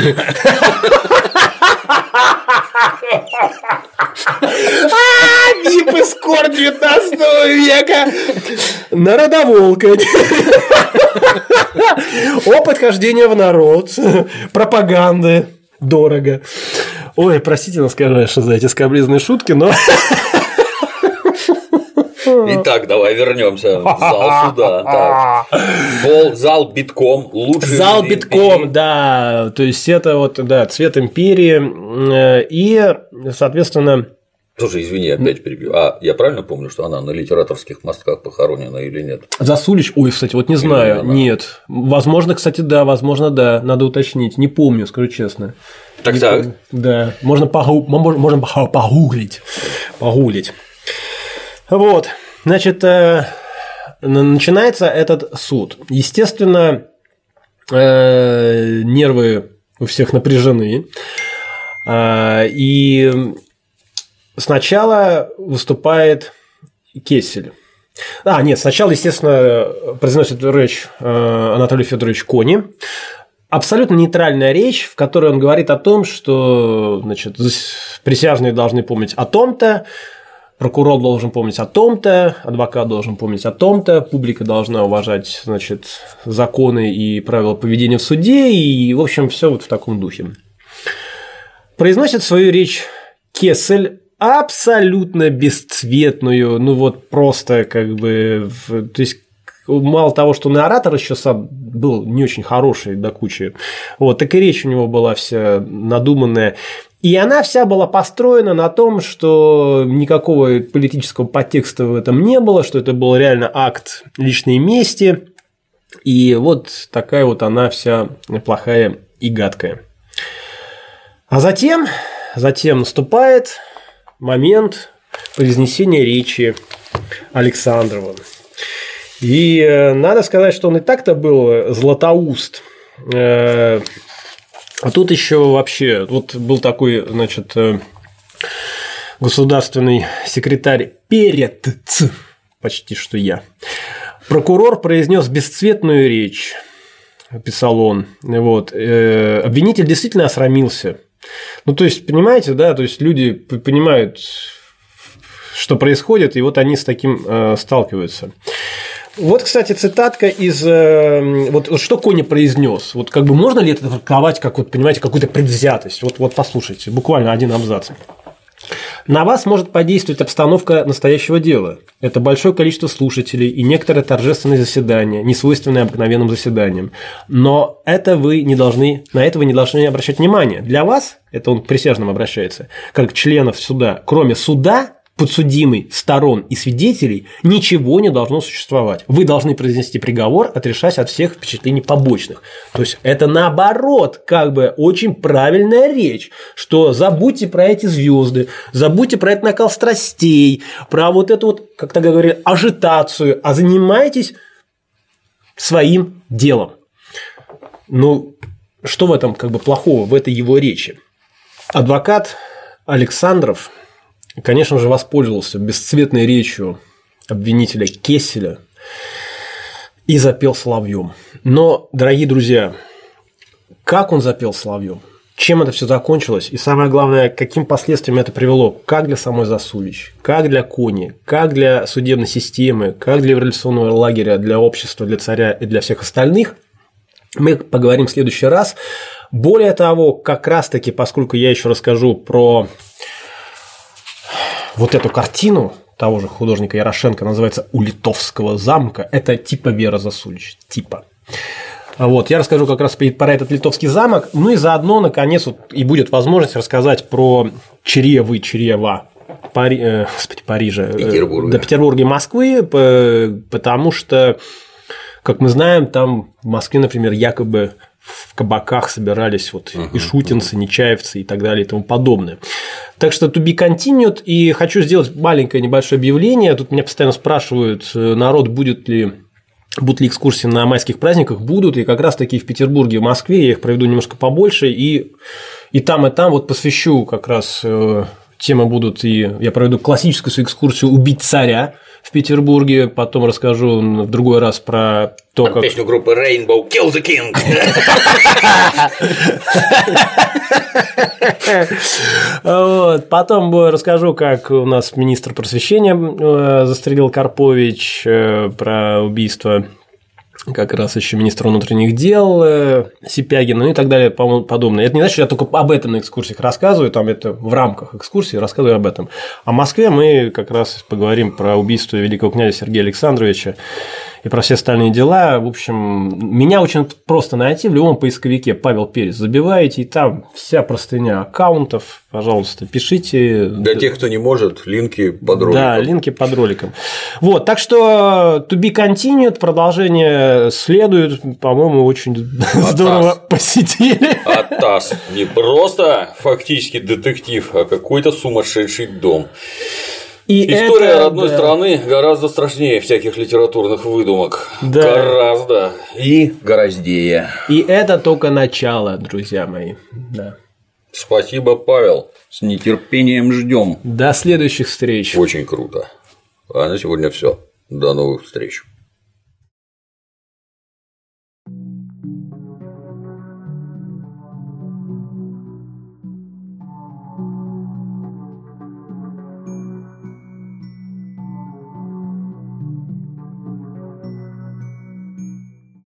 Миф из кор девятнадцатого века. Народоволка. Опыт хождения в народ. Пропаганды. Дорого. Ой, простите нас, конечно, за эти скабрезные шутки, но... Итак, давай вернемся в зал суда. Так. Пол, зал битком, лучший. Зал битком, империи. Да. То есть это вот, да, цвет империи. И, соответственно. Слушай, извини, опять перебью. А я правильно помню, что она на литераторских мостках похоронена или нет? Засулич? Ой, кстати, вот не знаю. Нет. Возможно, кстати, да, возможно, да. Надо уточнить. Не помню, скажу честно. Так так. Да. Можно можно погуглить. Погуглить. Вот, значит, начинается этот суд. Естественно, нервы у всех напряжены. И сначала выступает Кессель. А, нет, сначала, естественно, произносит речь Анатолий Федорович Кони. Абсолютно нейтральная речь, в которой он говорит о том, что, значит, присяжные должны помнить о том-то, прокурор должен помнить о том-то, адвокат должен помнить о том-то, публика должна уважать, значит, законы и правила поведения в суде, и, в общем, все вот в таком духе. Произносит свою речь Кессель абсолютно бесцветную, ну вот просто как бы, то есть мало того, что он и оратор еще сам был не очень хороший до кучи, вот, так и речь у него была вся надуманная. И она вся была построена на том, что никакого политического подтекста в этом не было, что это был реально акт личной мести. И вот такая вот она вся плохая и гадкая. А затем, затем наступает момент произнесения речи Александрова. И надо сказать, что он и так-то был златоуст. А тут еще вообще, вот был такой, значит, государственный секретарь Перец, почти что я. Прокурор произнес бесцветную речь, писал он. Вот. Обвинитель действительно осрамился. Ну, то есть, понимаете, да, то есть люди понимают, что происходит, и вот они с таким сталкиваются. Вот, кстати, цитатка из… Вот, вот что Кони произнес. Вот как бы можно ли это трактовать как, вот, понимаете, какую-то предвзятость? Вот, вот послушайте, буквально один абзац. На вас может подействовать обстановка настоящего дела. Это большое количество слушателей и некоторые торжественные заседания, не свойственные обыкновенным заседаниям. Но это вы не должны, на это вы не должны обращать внимание. Для вас, это он к присяжным обращается, как членов суда, кроме суда, подсудимый, сторон и свидетелей, ничего не должно существовать. Вы должны произнести приговор, отрешаясь от всех впечатлений побочных. То есть это наоборот, как бы очень правильная речь, что забудьте про эти звезды, забудьте про этот накал страстей, про вот эту вот, как тогда говорили, ажитацию, а занимайтесь своим делом. Ну, что в этом как бы плохого, в этой его речи? Адвокат Александров, конечно же, воспользовался бесцветной речью обвинителя Кесселя и запел соловьем. Но, дорогие друзья, как он запел соловьем? Чем это все закончилось? И самое главное, каким последствиям это привело? Как для самой Засулич, как для Кони, как для судебной системы, как для революционного лагеря, для общества, для царя и для всех остальных? Мы поговорим в следующий раз. Более того, как раз-таки, поскольку я еще расскажу про вот эту картину, того же художника Ярошенко называется «У Литовского замка». Это типа Вера Засулич. Типа. Вот, я расскажу как раз про этот Литовский замок, ну и заодно, наконец, вот, и будет возможность рассказать про чревы, чрева Пари... э, господи, Парижа, Петербурга. Э, до Петербурга и Москвы, потому что, как мы знаем, там в Москве, например, якобы в кабаках собирались вот uh-huh, и шутинцы, uh-huh. нечаевцы и так далее и тому подобное. Так что to be continued, и хочу сделать маленькое небольшое объявление. Тут меня постоянно спрашивают, народ, будет ли Будут ли экскурсии на майских праздниках? Будут, и как раз таки в Петербурге, в Москве я их проведу немножко побольше, и, и там, и там вот посвящу как раз э, темы будут, и я проведу классическую свою экскурсию «Убить царя» в Петербурге, потом расскажу в другой раз про то, там как… песню группы Rainbow «Kill the King». Вот. Потом расскажу, как у нас министр просвещения застрелил Карпович, про убийство как раз еще министра внутренних дел Сипягина, ну и так далее, подобное. Это не значит, что я только об этом на экскурсиях рассказываю, там это в рамках экскурсии рассказываю об этом. А в Москве мы как раз поговорим про убийство великого князя Сергея Александровича и про все остальные дела. В общем, меня очень просто найти в любом поисковике «Павел Перец». Забиваете, и там вся простыня аккаунтов. Пожалуйста, пишите. Для тех, кто не может, линки под роликом. Да, линки под роликом. Вот, так что to be continued, продолжение следует. По-моему, очень Атас. Здорово посетили. Атас. Не просто фактически детектив, а какой-то сумасшедший дом. И история это, родной да. страны гораздо страшнее всяких литературных выдумок. Да. Гораздо. И гораздее. И это только начало, друзья мои. Да. Спасибо, Павел. С нетерпением ждем. До следующих встреч. Очень круто. А на сегодня все. До новых встреч.